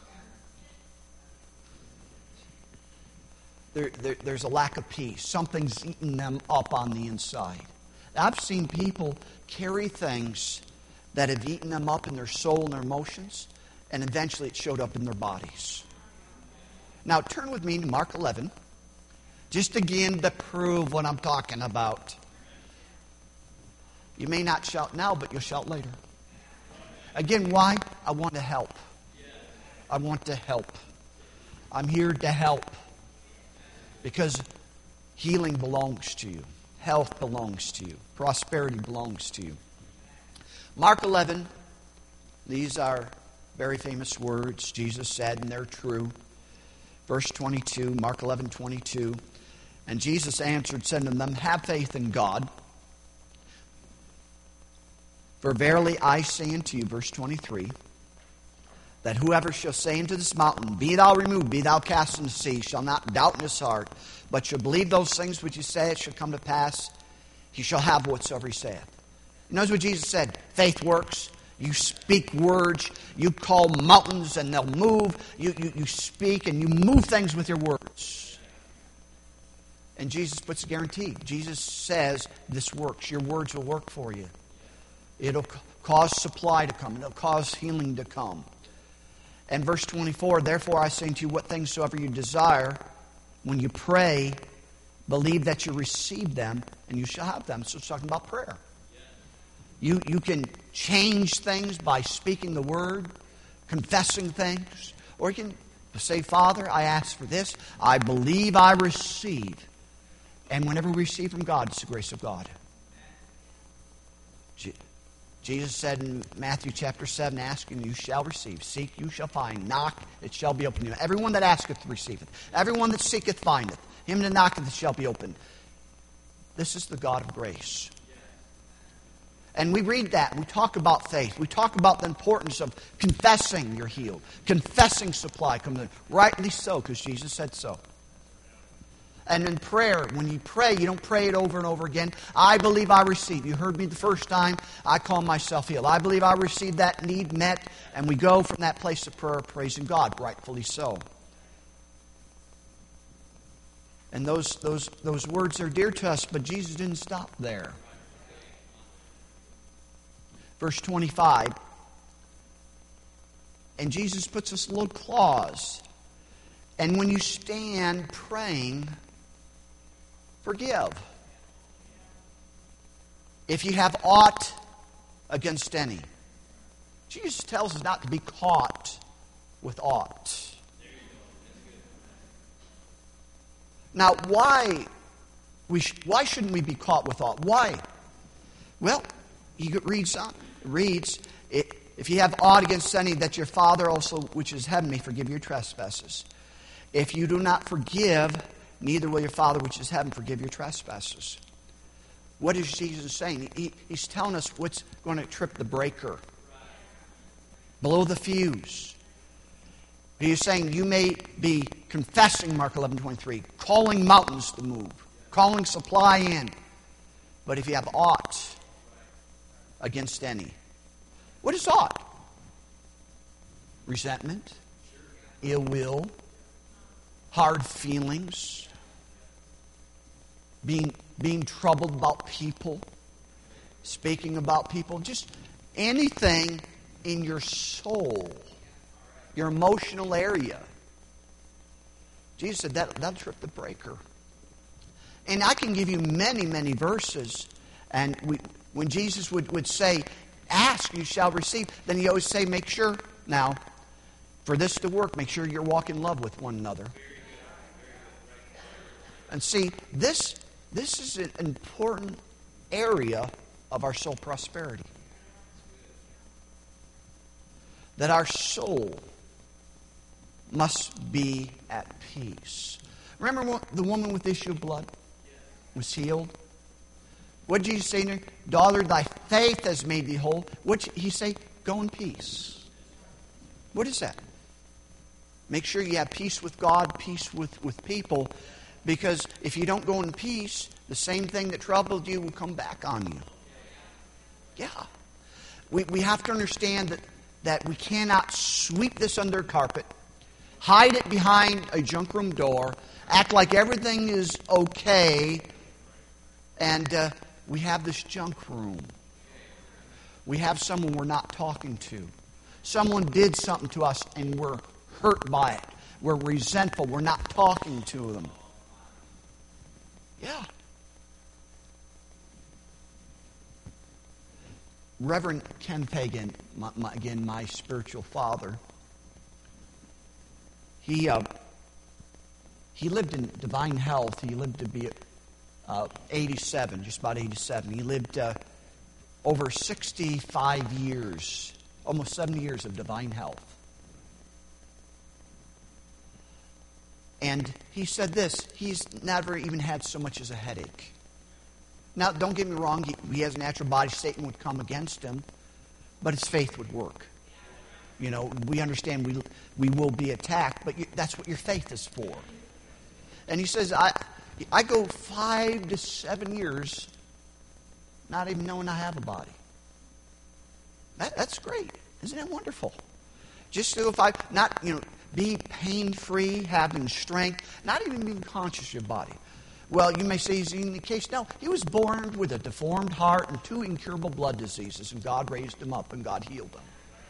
Speaker 1: There, there, there's a lack of peace. Something's eating them up on the inside. I've seen people carry things that have eaten them up in their soul and their emotions, and eventually it showed up in their bodies. Now turn with me to Mark eleven, just again to prove what I'm talking about. You may not shout now, but you'll shout later. Again, why? I want to help. I want to help. I'm here to help. Because healing belongs to you. Health belongs to you. Prosperity belongs to you. Mark eleven, these are very famous words Jesus said, and they're true. Verse twenty-two, Mark eleven, twenty-two. And Jesus answered, said unto them, have faith in God. For verily I say unto you, verse twenty-three, that whoever shall say unto this mountain, be thou removed, be thou cast into the sea, shall not doubt in his heart, but shall believe those things which he saith shall come to pass, he shall have whatsoever he saith. You notice what Jesus said? Faith works. You speak words. You call mountains and they'll move. You, you, you speak and you move things with your words. And Jesus puts a guarantee. Jesus says this works. Your words will work for you. It'll cause supply to come. It'll cause healing to come. And verse twenty-four, therefore I say unto you, what things soever you desire, when you pray, believe that you receive them, and you shall have them. So it's talking about prayer. You, you can change things by speaking the word. confessing things. Or you can say, Father, I ask for this. I believe I receive. And whenever we receive from God, it's the grace of God. Jesus said in Matthew chapter seven, ask and you shall receive. Seek, you shall find. Knock, it shall be opened to you. Everyone that asketh receiveth. Everyone that seeketh findeth. Him that knocketh, it shall be opened. This is the God of grace. And we read that. We talk about faith. We talk about the importance of confessing you're healed. Confessing supply comes in. Rightly so, because Jesus said so. And in prayer, when you pray, you don't pray it over and over again. I believe I receive. You heard me the first time. I call myself healed. I believe I received that need met. And we go from that place of prayer praising God, rightfully so. And those, those, those words are dear to us, but Jesus didn't stop there. Verse twenty-five. And Jesus puts this little clause. And when you stand praying, forgive. If you have aught against any. Jesus tells us not to be caught with aught. Now, why we sh- why shouldn't we be caught with aught? Why? Well, he reads on, reads, if you have aught against any, that your Father also which is heaven may forgive your trespasses. If you do not forgive, neither will your Father which is heaven forgive your trespasses. What is Jesus saying? He, he's telling us what's going to trip the breaker. Blow the fuse. He's saying you may be confessing, Mark eleven twenty-three, calling mountains to move, calling supply in. But if you have aught against any. What is aught? Resentment, ill will, hard feelings, being, being troubled about people, speaking about people, just anything in your soul, your emotional area. Jesus said that, that'll trip the breaker. And I can give you many, many verses. And we, when Jesus would, would say, ask, you shall receive, then he always say, make sure, now, for this to work, make sure you're walking in love with one another. And see, this, this is an important area of our soul prosperity. That our soul must be at peace. Remember the woman with the issue of blood was healed? What did Jesus say to her? Daughter, thy faith has made thee whole. What did he say? Go in peace. What is that? Make sure you have peace with God, peace with, with people. Because if you don't go in peace, the same thing that troubled you will come back on you. Yeah. We, we have to understand that, that we cannot sweep this under a carpet, hide it behind a junk room door, act like everything is okay, and uh, we have this junk room. We have someone we're not talking to. Someone did something to us and we're hurt by it. We're resentful. We're not talking to them. Yeah. Reverend Ken Pagan, my, my, again, my spiritual father, he uh, he lived in divine health. He lived to be uh, eighty-seven, just about eighty-seven. He lived uh, over sixty-five years, almost seventy years of divine health. And he said this, he's never even had so much as a headache. Now, don't get me wrong, he, he has a natural body, Satan would come against him, but his faith would work. You know, we understand we we will be attacked, but you, that's what your faith is for. And he says, I I go five to seven years not even knowing I have a body. That, that's great. Isn't that wonderful? Just so if I, not, you know, be pain-free, having strength, not even being conscious of your body. Well, you may say he's in the case. No, he was born with a deformed heart and two incurable blood diseases, and God raised him up and God healed him.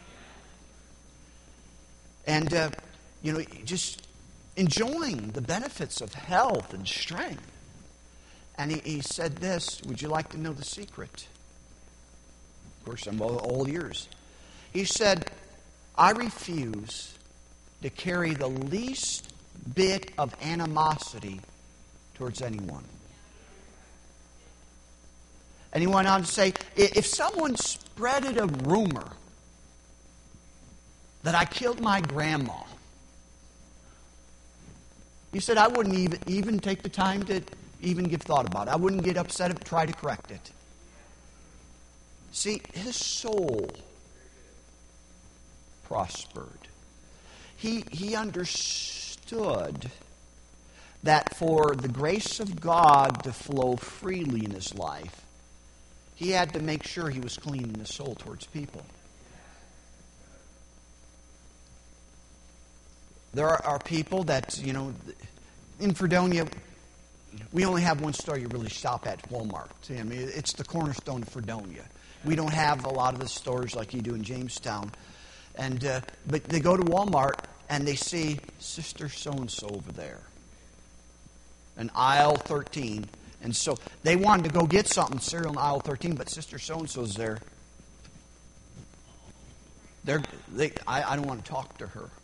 Speaker 1: And, uh, you know, just enjoying the benefits of health and strength. And he, he said this, would you like to know the secret? Of course, I'm all, all ears. He said, I refuse to carry the least bit of animosity towards anyone. And he went on to say, if someone spreaded a rumor that I killed my grandma, he said I wouldn't even, even take the time to even give thought about it. I wouldn't get upset and try to correct it. See, his soul prospered. He, he understood that for the grace of God to flow freely in his life, he had to make sure he was cleaning his soul towards people. There are, are people that, you know, in Fredonia, we only have one store you really shop at, Walmart. I mean, it's the cornerstone of Fredonia. We don't have a lot of the stores like you do in Jamestown. And uh, but they go to Walmart and they see Sister so-and-so over there. In aisle thirteen. And so they wanted to go get something, cereal in aisle thirteen, but Sister so-and-so's there. They're, they, I, I don't want to talk to her.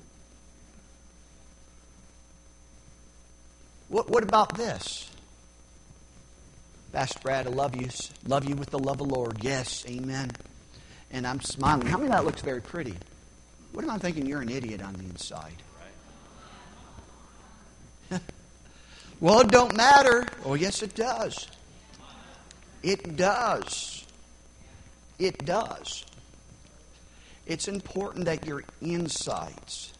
Speaker 1: What, what about this? Pastor Brad, I love you. Love you with the love of the Lord. Yes, amen. And I'm smiling. How many of that looks very pretty? What am I thinking? You're an idiot on the inside. Well, it don't matter. Oh, yes, it does. It does. It does. It's important that your insides.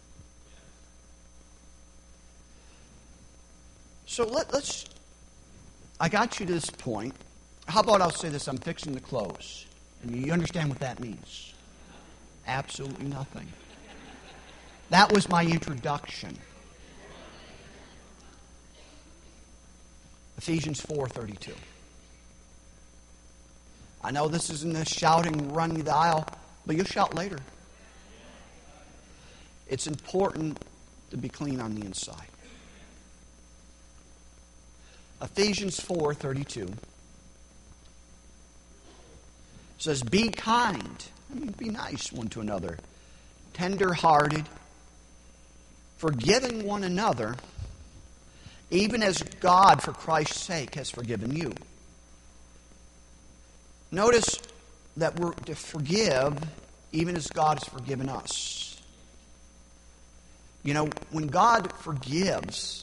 Speaker 1: So let, let's, I got you to this point. How about I'll say this, I'm fixing to close. And you understand what that means? Absolutely nothing. That was my introduction. Ephesians four thirty-two. I know this isn't the shouting, running the aisle, but you'll shout later. It's important to be clean on the inside. Ephesians four thirty-two says, be kind. I mean, be nice one to another. Tender-hearted. Forgiving one another, even as God, for Christ's sake, has forgiven you. Notice that we're to forgive even as God has forgiven us. You know, when God forgives,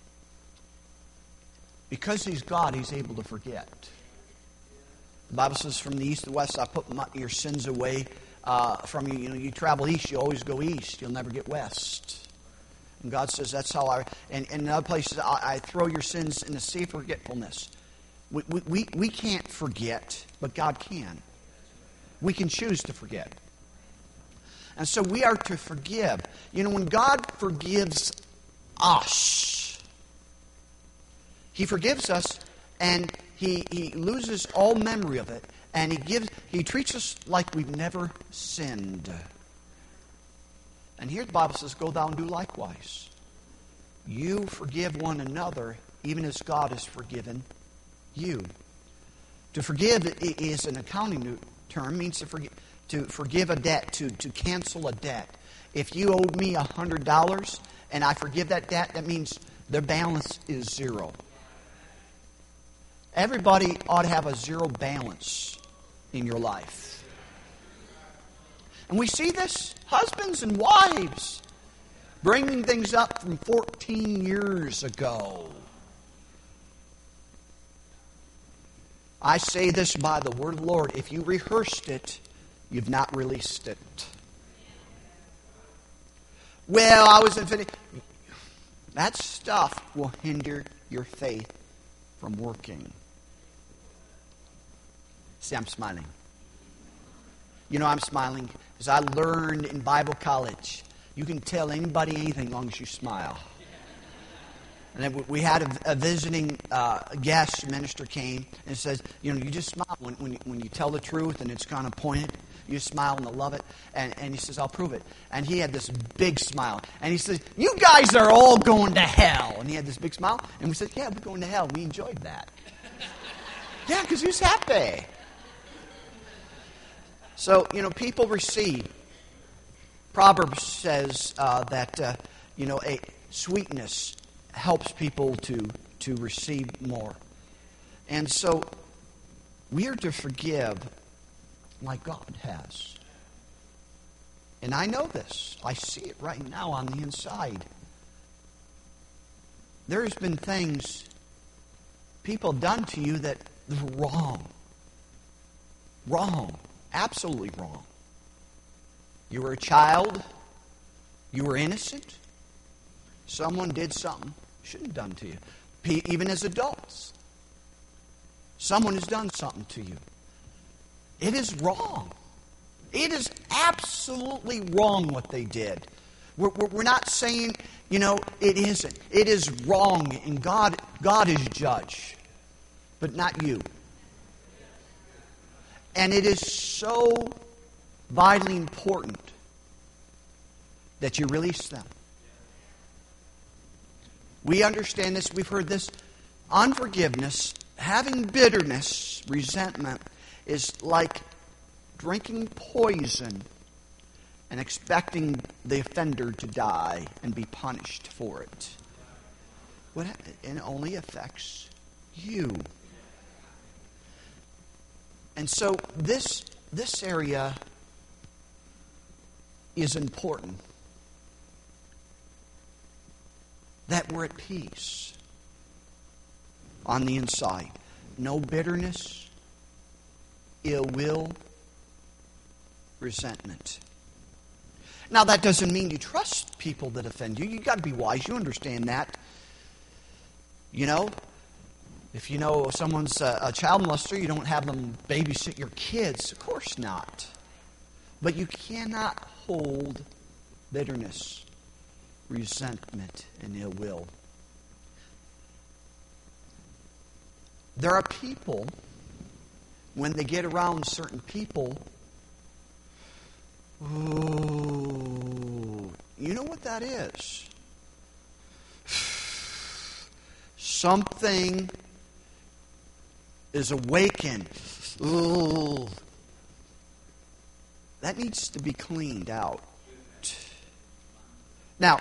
Speaker 1: because He's God, He's able to forget. The Bible says, from the east to the west, I put my, your sins away uh, from you. You know, you travel east, you always go east. You'll never get west. And God says, that's how I... And, and in other places, I, I throw your sins in the sea of forgetfulness. We, we, we can't forget, but God can. We can choose to forget. And so we are to forgive. You know, when God forgives us, He forgives us, and He, he loses all memory of it, and He gives He treats us like we've never sinned. And here the Bible says, go thou and do likewise. You forgive one another, even as God has forgiven you. To forgive is an accounting term, means to forgive, to forgive a debt, to, to cancel a debt. If you owed me one hundred dollars and I forgive that debt, that means the balance is zero. Everybody ought to have a zero balance in your life. And we see this, husbands and wives, bringing things up from fourteen years ago. I say this by the word of the Lord. If you rehearsed it, you've not released it. Well, I was infinite. That stuff will hinder your faith from working. See, I'm smiling. You know, I'm smiling because I learned in Bible college, you can tell anybody anything as long as you smile. And then we had a, a visiting uh, guest minister came and says, you know, you just smile when, when, you, when you tell the truth and it's kind of pointed. You just smile and they'll love it. And, and he says, I'll prove it. And he had this big smile. And he says, you guys are all going to hell. And he had this big smile. And we said, yeah, we're going to hell. We enjoyed that. Yeah, because he was happy. So, you know, people receive. Proverbs says uh, that uh, you know a sweetness helps people to to receive more, and so we are to forgive like God has. And I know this. I see it right now on the inside. There's been things people have done to you that are wrong. Wrong. Absolutely wrong. You were a child. You were innocent. Someone did something shouldn't have done to you. Even as adults. Someone has done something to you. It is wrong. It is absolutely wrong what they did. We're, we're not saying, you know, it isn't. It is wrong, and God, God is judge, but not you. And it is so vitally important that you release them. We understand this. We've heard this. Unforgiveness, having bitterness, resentment, is like drinking poison and expecting the offender to die and be punished for it. What, and it only affects you. And so this, this area is important. That we're at peace on the inside. No bitterness, ill will, resentment. Now that doesn't mean you trust people that offend you. You've got to be wise. You understand that. You know, if you know someone's a, a child molester, you don't have them babysit your kids. Of course not. But you cannot hold bitterness, resentment, and ill will. There are people, when they get around certain people, ooh, you know what that is? Something is awakened. Ooh. That needs to be cleaned out. Now,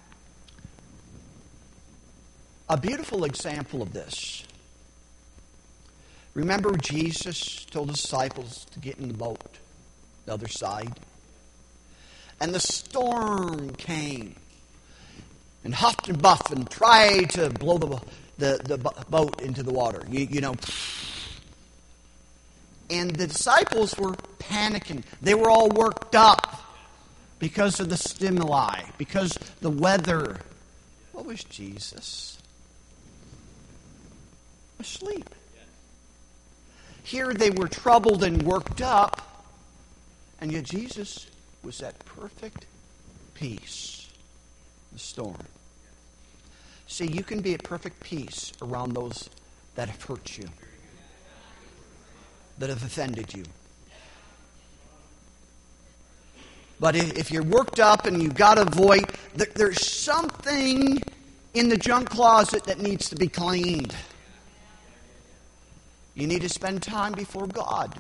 Speaker 1: a beautiful example of this. Remember Jesus told the disciples to get in the boat, the other side? And the storm came and huffed and buffed and tried to blow the, the, the boat into the water. You, you know. And the disciples were panicking. They were all worked up because of the stimuli, because the weather. What was Jesus? Asleep. Here they were troubled and worked up, and yet Jesus was at perfect peace. The storm. See, you can be at perfect peace around those that have hurt you, that have offended you. But if you're worked up and you've got a void, there's something in the junk closet that needs to be cleaned. You need to spend time before God.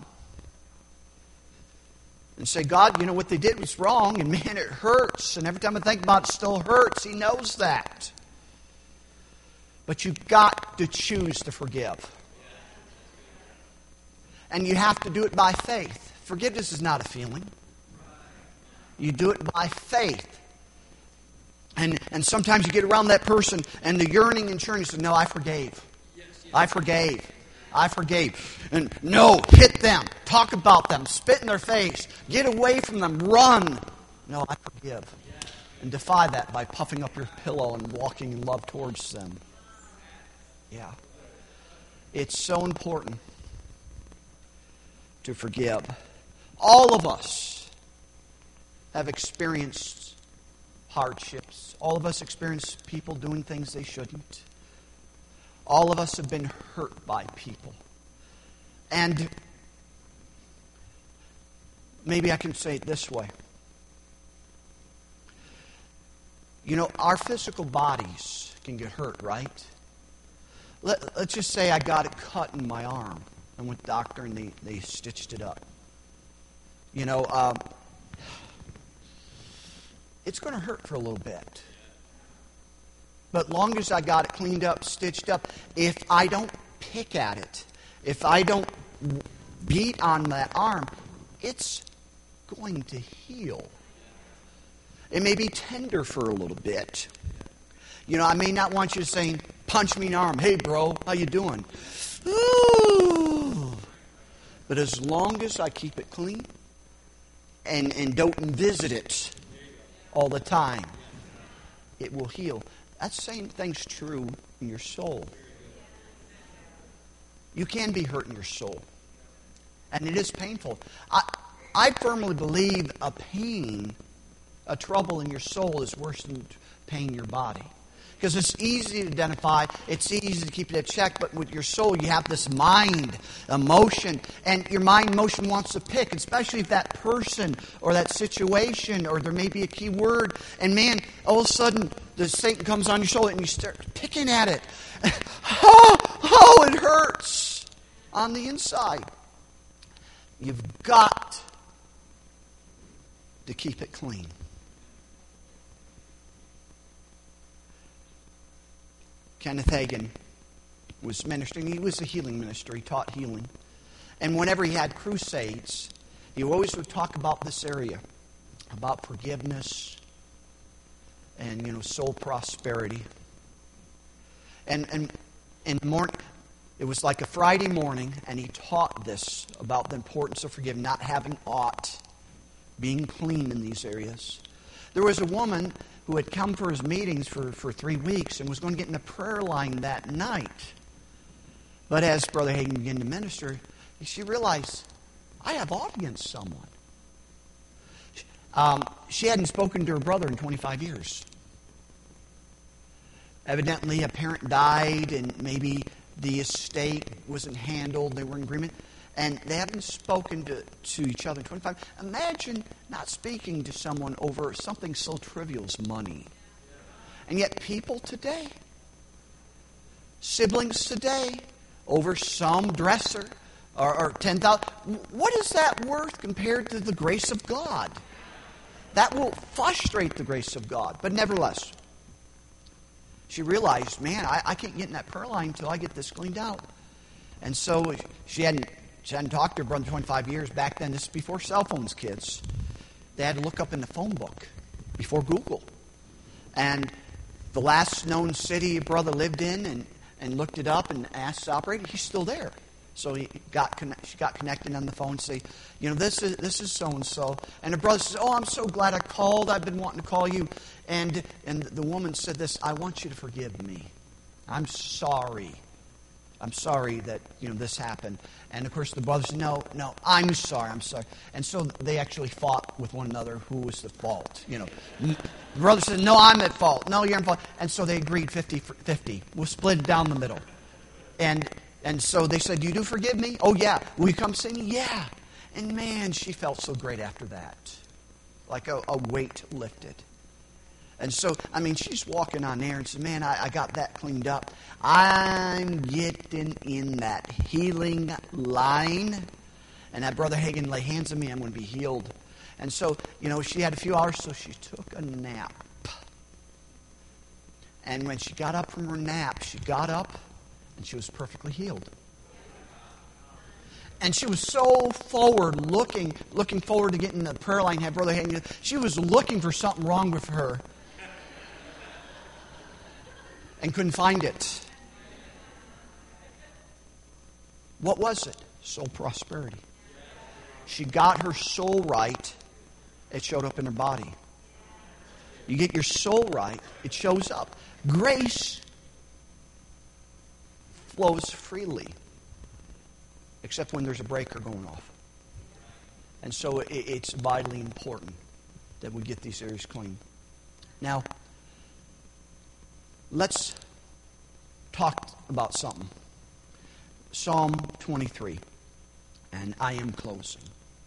Speaker 1: And say, God, you know what they did was wrong, and man, it hurts. And every time I think about it, it still hurts. He knows that. But you've got to choose to forgive. And you have to do it by faith. Forgiveness is not a feeling. You do it by faith. And and sometimes you get around that person and the yearning and churning says, no, I forgave. I forgave. I forgave. And no, hit them. Talk about them. Spit in their face. Get away from them. Run. No, I forgive. And defy that by puffing up your pillow and walking in love towards them. Yeah. It's so important to forgive. All of us have experienced hardships. All of us experience people doing things they shouldn't. All of us have been hurt by people. And maybe I can say it this way. You know, our physical bodies can get hurt, right? Let, let's just say I got a cut in my arm. I went to the doctor and they, they stitched it up. You know, um, it's going to hurt for a little bit. But long as I got it cleaned up, stitched up, if I don't pick at it, if I don't beat on that arm, it's going to heal. It may be tender for a little bit. You know, I may not want you to say, punch me in the arm. Hey, bro, how you doing? Ooh. But as long as I keep it clean and, and don't visit it all the time, it will heal. That same thing's true in your soul. You can be hurt in your soul. And it is painful. I, I firmly believe a pain, a trouble in your soul is worse than pain in your body. Because it's easy to identify, it's easy to keep it in check, but with your soul you have this mind, emotion, and your mind emotion wants to pick, especially if that person or that situation, or there may be a key word, and man, all of a sudden the Satan comes on your shoulder and you start picking at it. Oh, oh, it hurts on the inside. You've got to keep it clean. Kenneth Hagin was ministering. He was a healing minister. He taught healing. And whenever he had crusades, he always would talk about this area, about forgiveness and, you know, soul prosperity. And and and morning, it was like a Friday morning, and he taught this about the importance of forgiving, not having aught, being clean in these areas. There was a woman who had come for his meetings for, for three weeks and was going to get in the prayer line that night. But as Brother Hagin began to minister, she realized, I have aught against someone. Um, she hadn't spoken to her brother in twenty-five years. Evidently, a parent died, and maybe the estate wasn't handled. They were in agreement. And they haven't spoken to, to each other in twenty-five. Imagine not speaking to someone over something so trivial as money. And yet people today, siblings today, over some dresser or, or ten thousand dollars, what is that worth compared to the grace of God? That will frustrate the grace of God. But nevertheless, she realized, man, I, I can't get in that prayer line until I get this cleaned out. And so she hadn't She hadn't talked to her brother in twenty-five years. Back then, this is before cell phones, kids. They had to look up in the phone book before Google. And the last known city a brother lived in, and, and looked it up and asked the operator, he's still there. So he got she got connected on the phone and say, you know, this is this is so-and-so. And her brother says, oh, I'm so glad I called. I've been wanting to call you. And, and the woman said this, I want you to forgive me. I'm sorry. I'm sorry that, you know, this happened. And, of course, the brother said, no, no, I'm sorry, I'm sorry. And so they actually fought with one another who was the fault. You know, the brother said, no, I'm at fault. No, you're at fault. And so they agreed fifty fifty. We'll split it down the middle. And and so they said, you do forgive me? Oh, yeah. Will you come see me? Yeah. And, man, she felt so great after that. Like a, a weight lifted. And so, I mean, she's walking on air and says, man, I, I got that cleaned up. I'm getting in that healing line. And that Brother Hagin lay hands on me, I'm going to be healed. And so, you know, she had a few hours, so she took a nap. And when she got up from her nap, she got up and she was perfectly healed. And she was so forward looking, looking forward to getting the prayer line, have Brother Hagin. She was looking for something wrong with her. And couldn't find it. What was it? Soul prosperity. She got her soul right, it showed up in her body. You get your soul right, it shows up. Grace flows freely, except when there's a breaker going off. And so it's vitally important that we get these areas clean. Now, let's talk about something. Psalm twenty-three. And I am closing.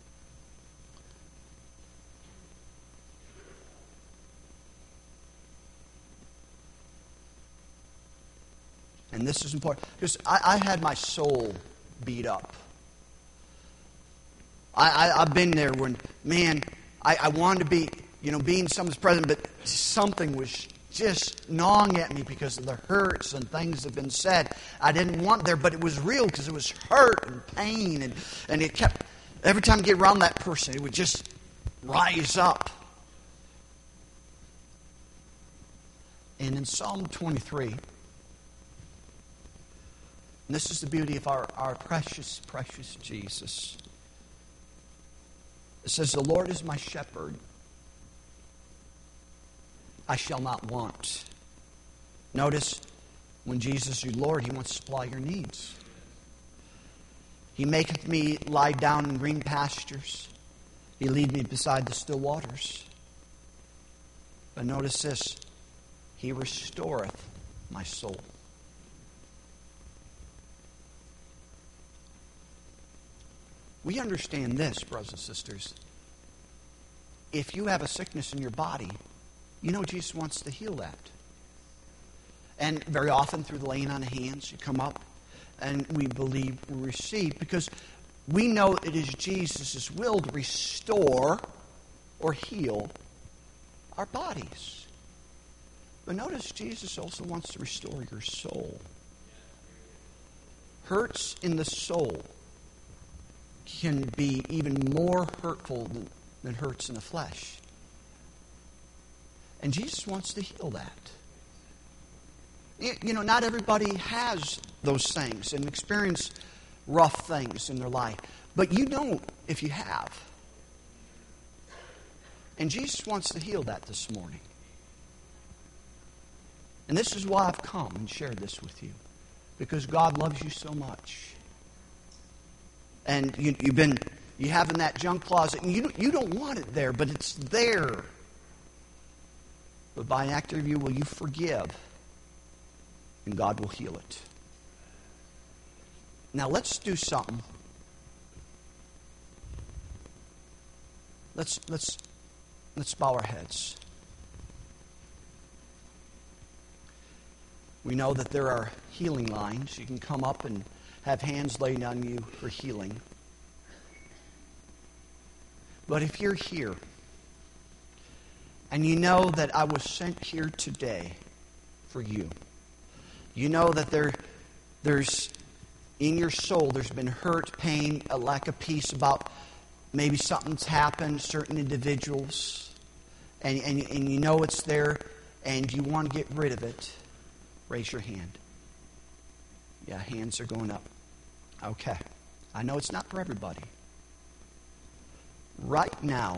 Speaker 1: And this is important. Because I, I had my soul beat up. I, I, I've been there when, man, I, I wanted to be... you know, being someone's present, but something was just gnawing at me because of the hurts and things that have been said. I didn't want there, but it was real because it was hurt and pain, and, and it kept, every time I get around that person, it would just rise up. And in Psalm twenty-three, and this is the beauty of our, our precious, precious Jesus. It says, the Lord is my shepherd. I shall not want. Notice, when Jesus is your Lord, He wants to supply your needs. He maketh me lie down in green pastures. He lead me beside the still waters. But notice this, He restoreth my soul. We understand this, brothers and sisters. If you have a sickness in your body, you know Jesus wants to heal that. And very often through the laying on of hands, you come up and we believe we receive, because we know it is Jesus' will to restore or heal our bodies. But notice Jesus also wants to restore your soul. Hurts in the soul can be even more hurtful than, than hurts in the flesh. And Jesus wants to heal that. You know, not everybody has those things and experience rough things in their life. But you know if you have. And Jesus wants to heal that this morning. And this is why I've come and shared this with you. Because God loves you so much. And you, you've been, you have in that junk closet, and you, you don't want it there, but it's there. But by an act of you, will you forgive? And God will heal it. Now let's do something. Let's let's let's bow our heads. We know that there are healing lines. You can come up and have hands laid on you for healing. But if you're here and you know that I was sent here today for you, you know that there, there's in your soul, there's been hurt, pain, a lack of peace about maybe something's happened, certain individuals, and, and, and you know it's there, and you want to get rid of it, raise your hand. Yeah, hands are going up. Okay. I know it's not for everybody. Right now,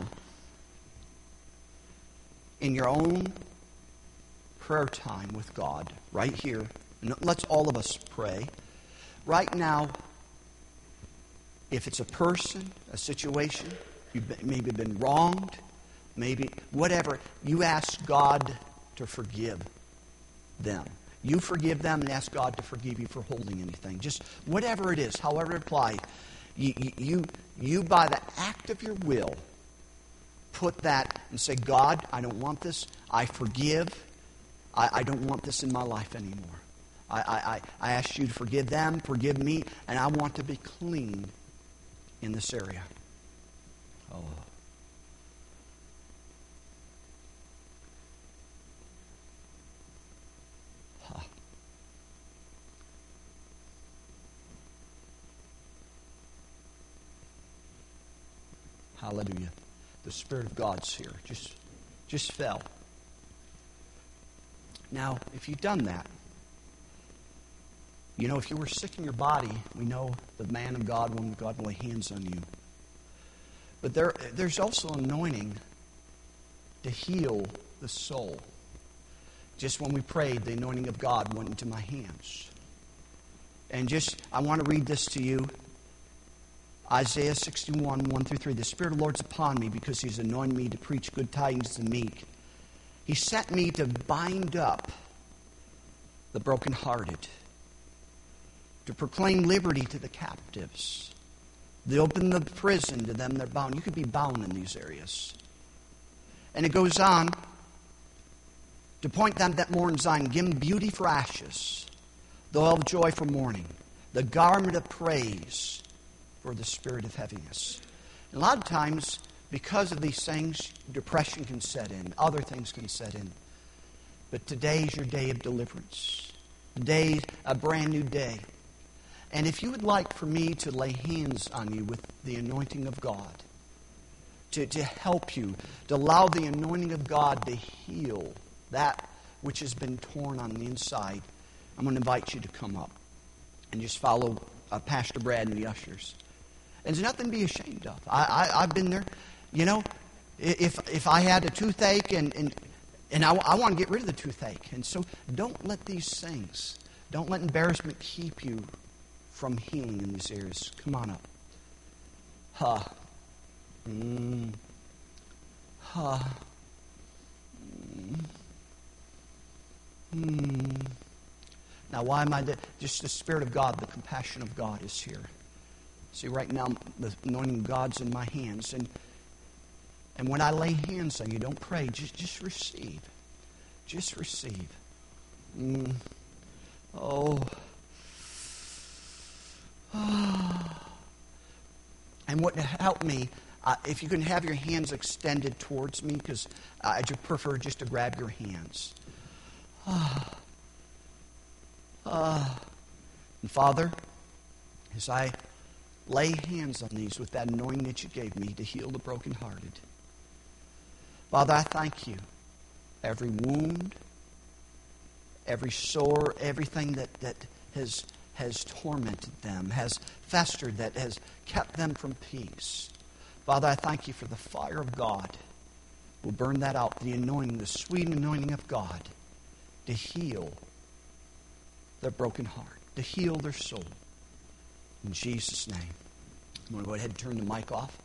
Speaker 1: in your own prayer time with God, right here, and let's all of us pray. Right now, if it's a person, a situation, you've been, maybe been wronged, maybe whatever, you ask God to forgive them. You forgive them and ask God to forgive you for holding anything. Just whatever it is, however it applies, you, you, you by the act of your will, put that and say, God, I don't want this. I forgive. I, I don't want this in my life anymore. I, I, I ask you to forgive them, forgive me, and I want to be clean in this area. Oh. Huh. Hallelujah. The Spirit of God's here. Just, just fell. Now, if you've done that, you know, if you were sick in your body, we know the man of God, woman of God will lay hands on you. But there, there's also anointing to heal the soul. Just when we prayed, the anointing of God went into my hands. And just, I want to read this to you. Isaiah sixty-one, one through three. The Spirit of the Lord is upon me because He's anointed me to preach good tidings to the meek. He sent me to bind up the brokenhearted, to proclaim liberty to the captives, to open the prison to them that are bound. You could be bound in these areas. And it goes on, to point them that mourn Zion, give them beauty for ashes, the oil of joy for mourning, the garment of praise for the spirit of heaviness. And a lot of times because of these things, depression can set in. Other things can set in. But today's your day of deliverance. Today's a brand new day. And if you would like for me to lay hands on you with the anointing of God, to, to help you, to allow the anointing of God to heal that which has been torn on the inside, I'm going to invite you to come up and just follow uh, Pastor Brad and the ushers. And there's nothing to be ashamed of. I, I, I've been there. You know, if if I had a toothache and, and, and I, I want to get rid of the toothache. And so don't let these things, don't let embarrassment keep you from healing in these areas. Come on up. Huh. Mm. Huh. Mm. Mm. Now, why am I there? Just the Spirit of God, the compassion of God is here. See, right now, the anointing of God's in my hands. And and when I lay hands on you, don't pray. Just, just receive. Just receive. Mm. Oh. And what help me, uh, if you can have your hands extended towards me, because I just prefer just to grab your hands. Ah. Ah. And Father, as I lay hands on these with that anointing that you gave me to heal the brokenhearted, Father, I thank you. Every wound, every sore, everything that, that has has tormented them, has festered, that has kept them from peace. Father, I thank you for the fire of God will burn that out, the anointing, the sweet anointing of God to heal their broken heart, to heal their soul. In Jesus' name. I'm going to go ahead and turn the mic off.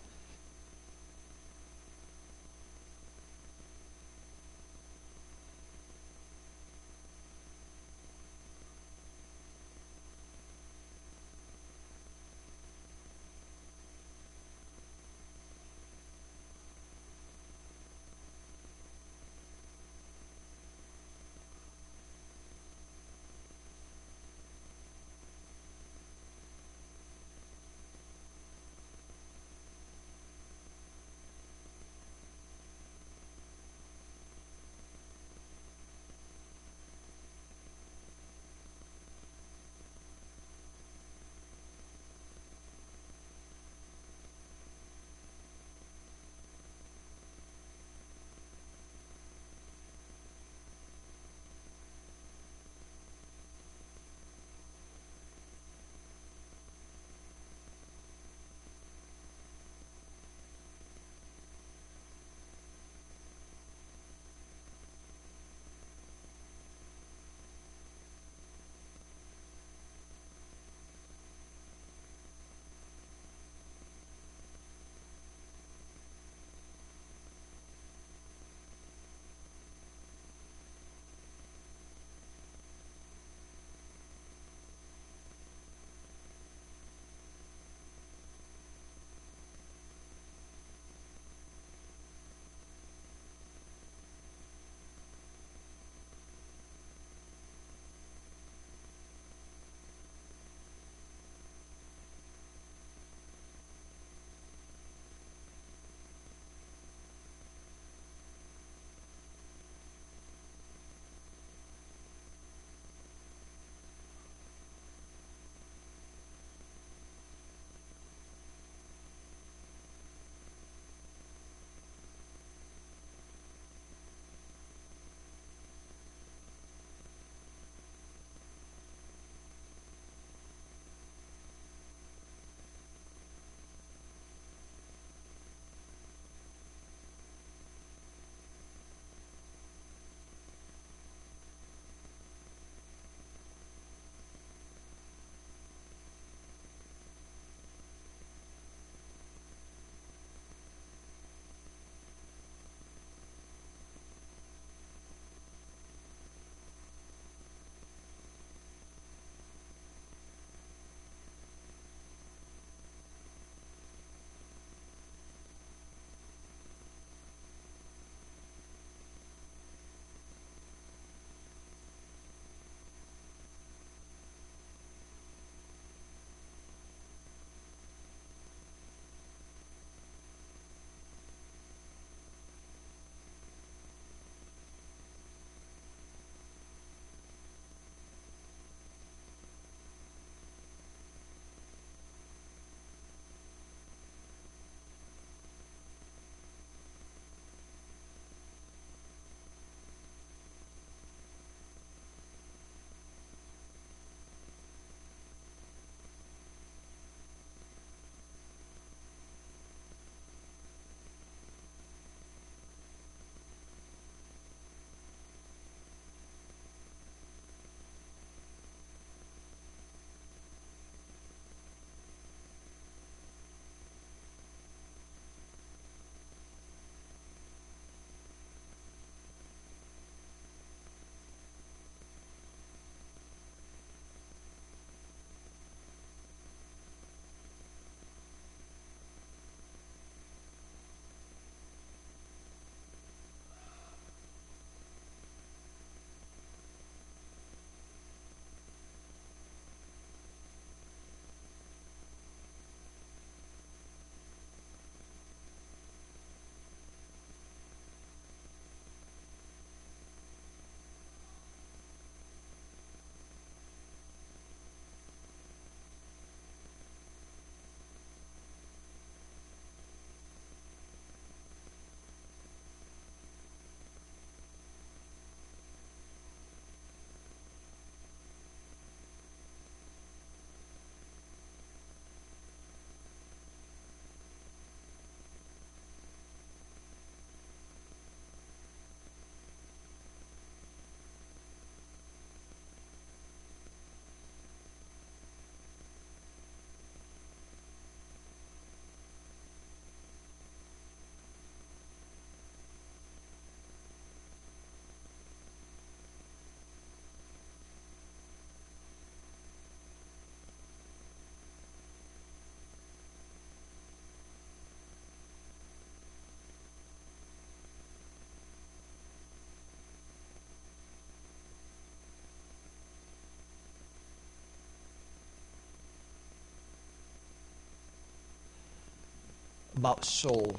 Speaker 1: about soul,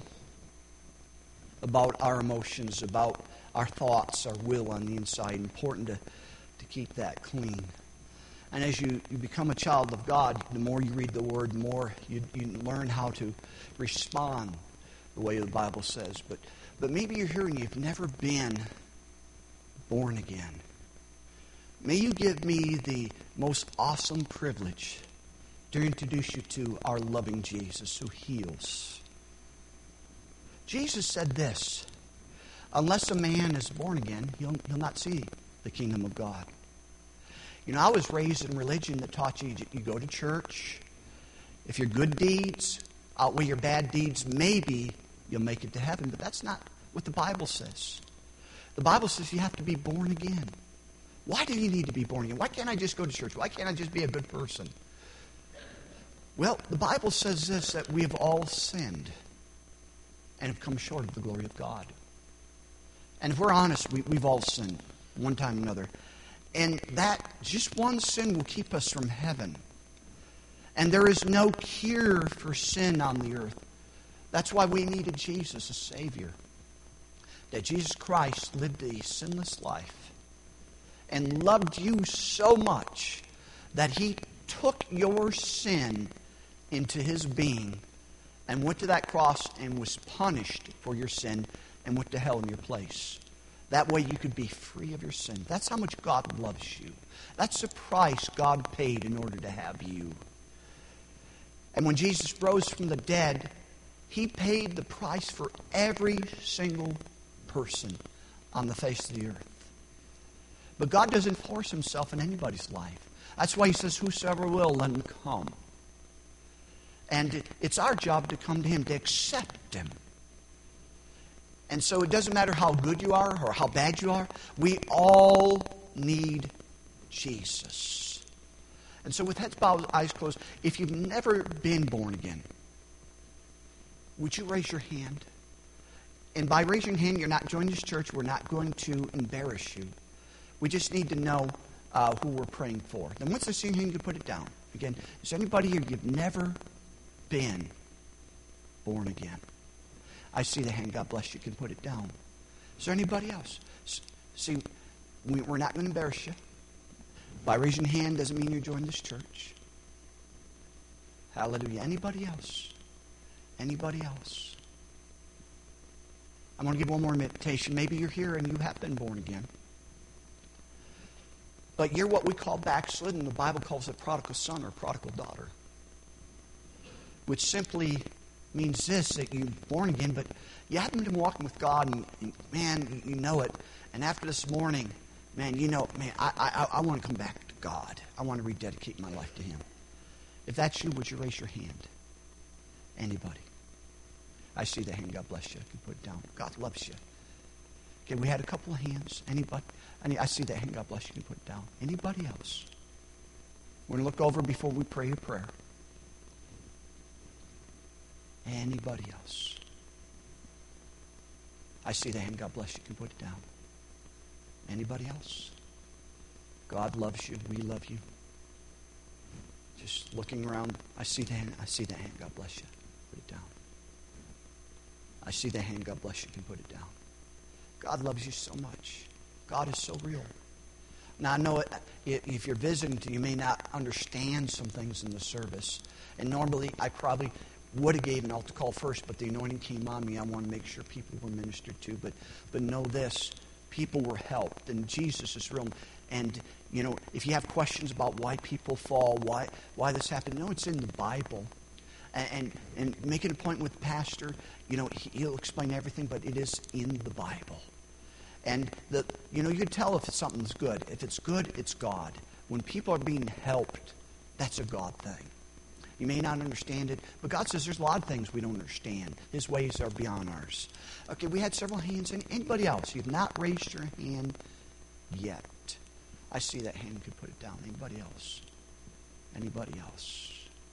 Speaker 1: about our emotions, about our thoughts, our will on the inside. Important to, to keep that clean. And as you, you become a child of God, the more you read the Word, the more you, you learn how to respond the way the Bible says. But, but maybe you're here and you've never been born again. May you give me the most awesome privilege to introduce you to our loving Jesus who heals. Jesus said this, unless a man is born again, he'll, he'll not see the kingdom of God. You know, I was raised in religion that taught you you go to church. If your good deeds outweigh your bad deeds, maybe you'll make it to heaven. But that's not what the Bible says. The Bible says you have to be born again. Why do you need to be born again? Why can't I just go to church? Why can't I just be a good person? Well, the Bible says this, that we have all sinned and have come short of the glory of God. And if we're honest, we, we've all sinned one time or another. And that, just one sin will keep us from heaven. And there is no cure for sin on the earth. That's why we needed Jesus, a Savior. That Jesus Christ lived a sinless life and loved you so much that He took your sin into His being and went to that cross and was punished for your sin and went to hell in your place. That way you could be free of your sin. That's how much God loves you. That's the price God paid in order to have you. And when Jesus rose from the dead, He paid the price for every single person on the face of the earth. But God doesn't force Himself in anybody's life. That's why He says, whosoever will, let him come. And it's our job to come to Him, to accept Him. And so it doesn't matter how good you are or how bad you are. We all need Jesus. And so with heads bowed, eyes closed, if you've never been born again, would you raise your hand? And by raising your hand, you're not joining this church. We're not going to embarrass you. We just need to know uh, who we're praying for. Then once I see your hand, you can put it down. Again, is there anybody here you've never been born again? I see the hand. God bless you. You can put it down. Is there anybody else? See, we're not going to embarrass you. By raising your hand doesn't mean you're joining this church. Hallelujah. Anybody else? Anybody else? I'm going to give one more invitation. Maybe you're here and you have been born again. But you're what we call backslidden. The Bible calls it prodigal son or prodigal daughter. Which simply means this, that you're born again, but you haven't been walking with God, and, and man, you know it. And after this morning, man, you know, man, I, I, I want to come back to God. I want to rededicate my life to Him. If that's you, would you raise your hand? Anybody? I see the hand. God bless you. You can put it down. God loves you. Okay, we had a couple of hands. Anybody? I see that hand. God bless you. You can put it down. Anybody else? We're going to look over before we pray a prayer. Anybody else? I see the hand. God bless you. You can put it down. Anybody else? God loves you. We love you. Just looking around. I see the hand. I see the hand. God bless you. Put it down. I see the hand. God bless you. You can put it down. God loves you so much. God is so real. Now, I know it, if you're visiting, you may not understand some things in the service. And normally, I probably would have gave an altar call first, but the anointing came on me. I want to make sure people were ministered to. But, but know this, people were helped, and Jesus is real. And, you know, if you have questions about why people fall, why why this happened, no, it's in the Bible. And, and, and make an appointment with the pastor. You know, he'll explain everything, but it is in the Bible. And, the you know, you can tell if something's good. If it's good, it's God. When people are being helped, that's a God thing. You may not understand it, but God says there's a lot of things we don't understand. His ways are beyond ours. Okay, we had several hands. Anybody else? You've not raised your hand yet. I see that hand. You could put it down. Anybody else? Anybody else?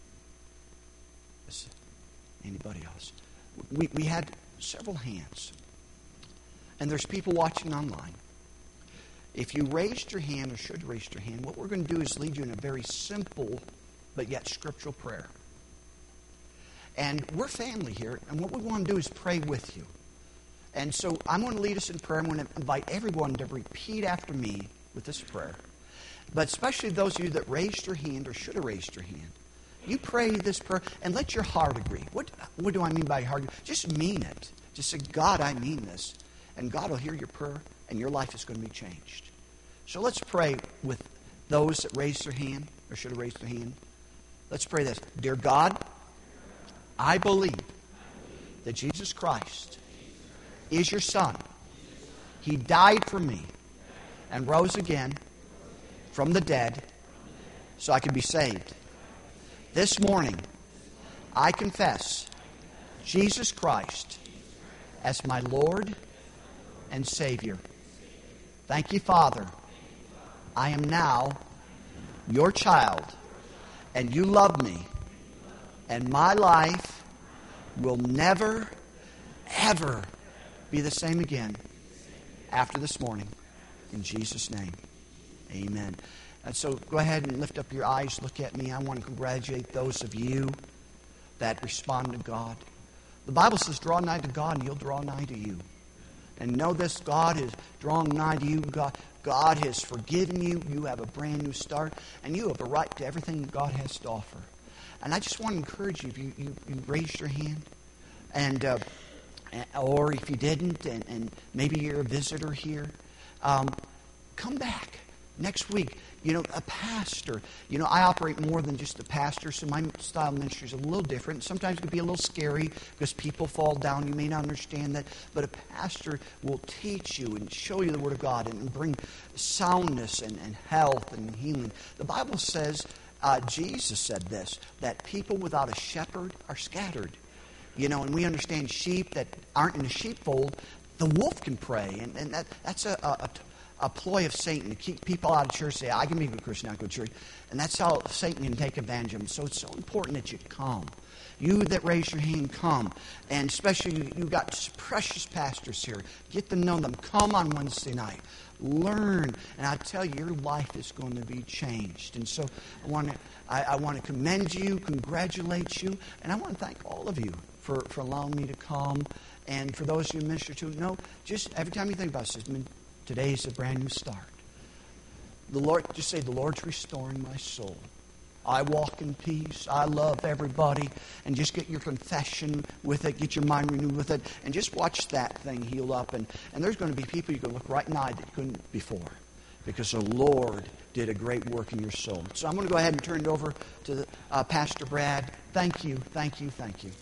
Speaker 1: Anybody else? We, we had several hands. And there's people watching online. If you raised your hand or should raise your hand, what we're going to do is lead you in a very simple but yet scriptural prayer. And we're family here, and what we want to do is pray with you. And so I'm going to lead us in prayer. I'm going to invite everyone to repeat after me with this prayer. But especially those of you that raised your hand or should have raised your hand. You pray this prayer and let your heart agree. What, what do I mean by heart? Just mean it. Just say, God, I mean this. And God will hear your prayer and your life is going to be changed. So let's pray with those that raised their hand or should have raised their hand. Let's pray this. Dear God, I believe that Jesus Christ is your Son. He died for me and rose again from the dead so I could be saved. This morning, I confess Jesus Christ as my Lord and Savior. Thank you, Father. I am now your child, and you love me, and my life will never, ever be the same again after this morning. In Jesus' name, amen. And so go ahead and lift up your eyes, look at me. I want to congratulate those of you that respond to God. The Bible says, draw nigh to God and He'll draw nigh to you. And know this, God is drawing nigh to you. God, God has forgiven you. You have a brand new start. And you have a right to everything God has to offer. And I just want to encourage you, if you, you, you raised your hand, and uh, or if you didn't, and, and maybe you're a visitor here, um, come back next week. You know, a pastor, you know, I operate more than just a pastor, so my style of ministry is a little different. Sometimes it can be a little scary because people fall down. You may not understand that. But a pastor will teach you and show you the Word of God and bring soundness and, and health and healing. The Bible says, uh, Jesus said this, that people without a shepherd are scattered. You know, and we understand sheep that aren't in a sheepfold, the wolf can prey. And, and that, that's a... a, a A ploy of Satan to keep people out of church. Say, I can be a good Christian, not go to church. And that's how Satan can take advantage of them. So it's so important that you come. You that raise your hand, come. And especially you, you've got precious pastors here. Get to know them. Come on Wednesday night. Learn. And I tell you, your life is going to be changed. And so I want to I, I want to commend you, congratulate you, and I want to thank all of you for, for allowing me to come. And for those you minister to, no, just every time you think about it, today is a brand new start. The Lord, just say, the Lord's restoring my soul. I walk in peace. I love everybody. And just get your confession with it. Get your mind renewed with it. And just watch that thing heal up. And, and there's going to be people you can look right in the eye that you couldn't before. Because the Lord did a great work in your soul. So I'm going to go ahead and turn it over to uh, Pastor Brad. Thank you, thank you, thank you.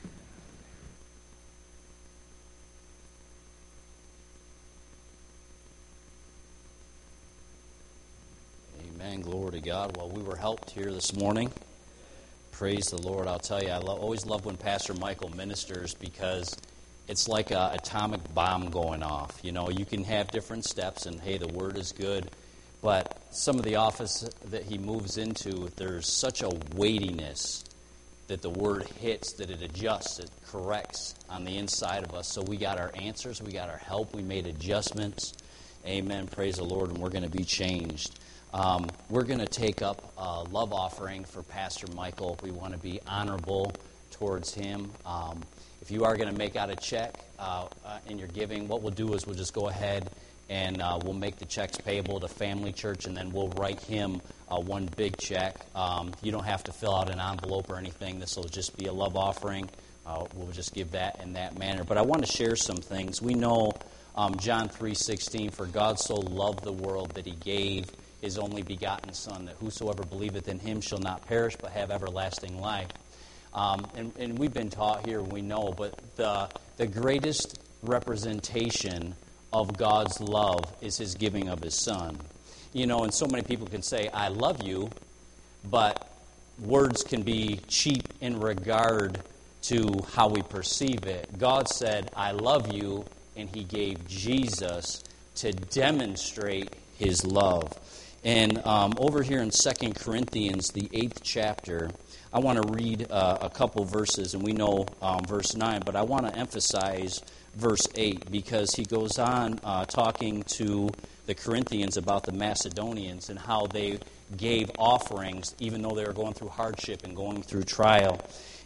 Speaker 2: Amen. Glory to God. Well, we were helped here this morning. Praise the Lord. I'll tell you, I lo- always love when Pastor Michael ministers because it's like an atomic bomb going off. You know, you can have different steps, and hey, the Word is good. But some of the office that he moves into, there's such a weightiness that the Word hits, that it adjusts, it corrects on the inside of us. So we got our answers, we got our help, we made adjustments. Amen. Praise the Lord, and we're going to be changed. Um, we're going to take up a love offering for Pastor Michael. We want to be honorable towards him. Um, if you are going to make out a check uh, uh, in your giving, what we'll do is we'll just go ahead and uh, we'll make the checks payable to Family Church, and then we'll write him uh, one big check. Um, you don't have to fill out an envelope or anything. This will just be a love offering. Uh, we'll just give that in that manner. But I want to share some things. We know um, John three sixteen, for God so loved the world that he gave his only begotten Son, that whosoever believeth in him shall not perish but have everlasting life. Um, and, and we've been taught here, we know, but the the greatest representation of God's love is his giving of his Son. You know, and so many people can say, I love you, but words can be cheap in regard to how we perceive it. God said, I love you, and he gave Jesus to demonstrate his love. And um, over here in Second Corinthians, the eighth chapter, I want to read uh, a couple verses, and we know um, verse nine, but I want to emphasize verse eight, because he goes on uh, talking to the Corinthians about the Macedonians and how they gave offerings even though they were going through hardship and going through trial.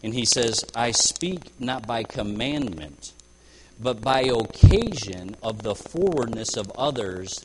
Speaker 2: And he says, I speak not by commandment, but by occasion of the forwardness of others,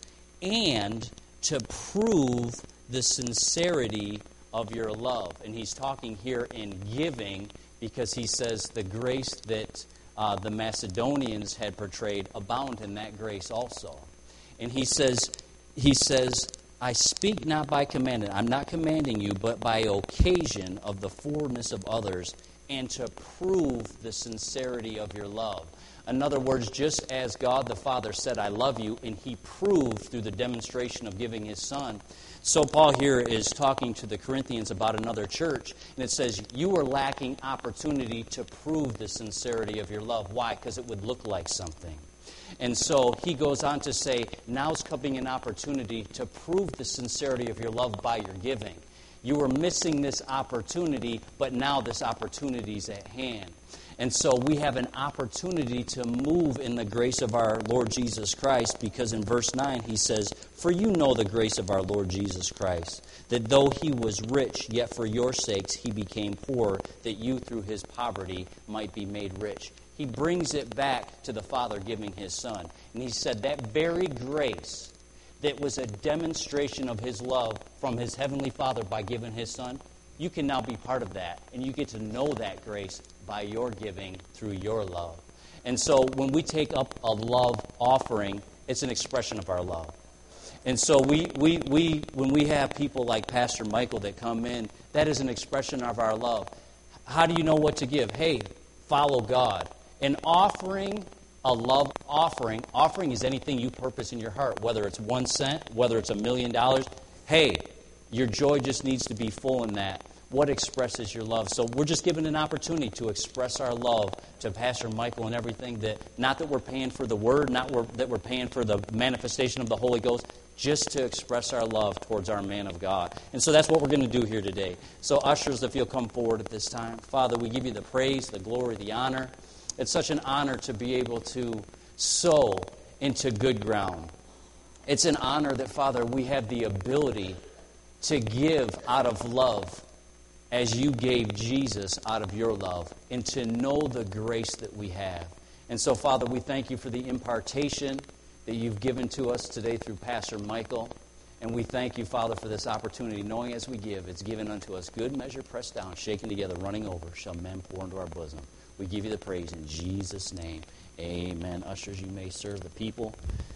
Speaker 2: and to prove the sincerity of your love. And he's talking here in giving, because he says the grace that uh, the Macedonians had portrayed abound in that grace also. And he says, he says, I speak not by commandment. I'm not commanding you, but by occasion of the forwardness of others, and to prove the sincerity of your love. In other words, just as God the Father said, I love you, and he proved through the demonstration of giving his Son, so Paul here is talking to the Corinthians about another church, and it says, you were lacking opportunity to prove the sincerity of your love. Why? Because it would look like something. And so he goes on to say, now's coming an opportunity to prove the sincerity of your love by your giving. You were missing this opportunity, but now this opportunity is at hand. And so we have an opportunity to move in the grace of our Lord Jesus Christ, because in verse nine he says, for you know the grace of our Lord Jesus Christ, that though he was rich, yet for your sakes he became poor, that you through his poverty might be made rich. He brings it back to the Father giving his Son. And he said that very grace that was a demonstration of his love from his heavenly Father by giving his Son, you can now be part of that. And you get to know that grace by your giving through your love. And so when we take up a love offering, it's an expression of our love. And so we, we, we when we have people like Pastor Michael that come in, that is an expression of our love. How do you know what to give? Hey, follow God. An offering, a love offering, offering is anything you purpose in your heart, whether it's one cent, whether it's a million dollars. Hey, your joy just needs to be full in that. What expresses your love? So we're just given an opportunity to express our love to Pastor Michael and everything, that not that we're paying for the word, not we're, that we're paying for the manifestation of the Holy Ghost, just to express our love towards our man of God. And so that's what we're going to do here today. So ushers, if you'll come forward at this time. Father, we give you the praise, the glory, the honor. It's such an honor to be able to sow into good ground. It's an honor that, Father, we have the ability to give out of love as you gave Jesus out of your love, and to know the grace that we have. And so, Father, we thank you for the impartation that you've given to us today through Pastor Michael. And we thank you, Father, for this opportunity, knowing as we give, it's given unto us good measure, pressed down, shaken together, running over, shall men pour into our bosom. We give you the praise in Jesus' name. Amen. Ushers, you may serve the people.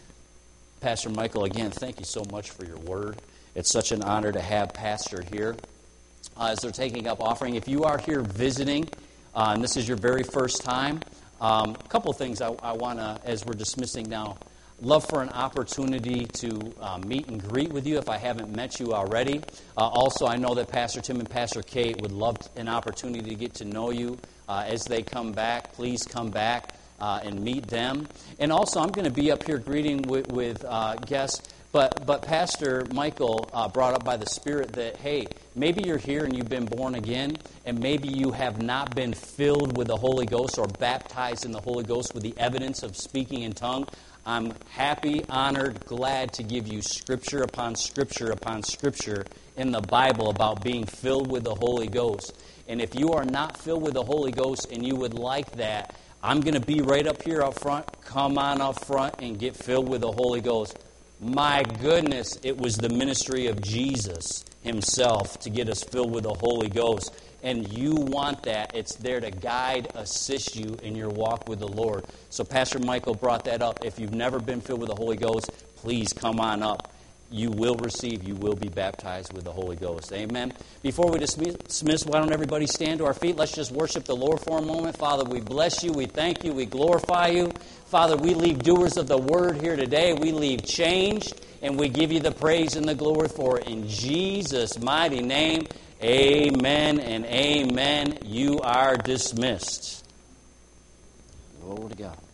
Speaker 2: Pastor Michael, again, thank you so much for your word. It's such an honor to have Pastor here uh, as they're taking up offering. If you are here visiting, uh, and this is your very first time, um, a couple of things I, I want to, as we're dismissing now, love for an opportunity to uh, meet and greet with you if I haven't met you already. Uh, also, I know that Pastor Tim and Pastor Kate would love an opportunity to get to know you uh, as they come back. Please come back uh, and meet them. And also, I'm going to be up here greeting with, with uh, guests. But but Pastor Michael uh, brought up by the Spirit that, hey, maybe you're here and you've been born again, and maybe you have not been filled with the Holy Ghost or baptized in the Holy Ghost with the evidence of speaking in tongue. I'm happy, honored, glad to give you Scripture upon Scripture upon Scripture in the Bible about being filled with the Holy Ghost. And if you are not filled with the Holy Ghost and you would like that, I'm going to be right up here up front. Come on up front and get filled with the Holy Ghost. My goodness, it was the ministry of Jesus himself to get us filled with the Holy Ghost. And you want that. It's there to guide, assist you in your walk with the Lord. So Pastor Michael brought that up. If you've never been filled with the Holy Ghost, please come on up. You will receive, you will be baptized with the Holy Ghost. Amen. Before we dismiss, why don't everybody stand to our feet? Let's just worship the Lord for a moment. Father, we bless you, we thank you, we glorify you. Father, we leave doers of the word here today. We leave changed, and we give you the praise and the glory for it. In Jesus' mighty name, amen and amen. You are dismissed. Glory to God.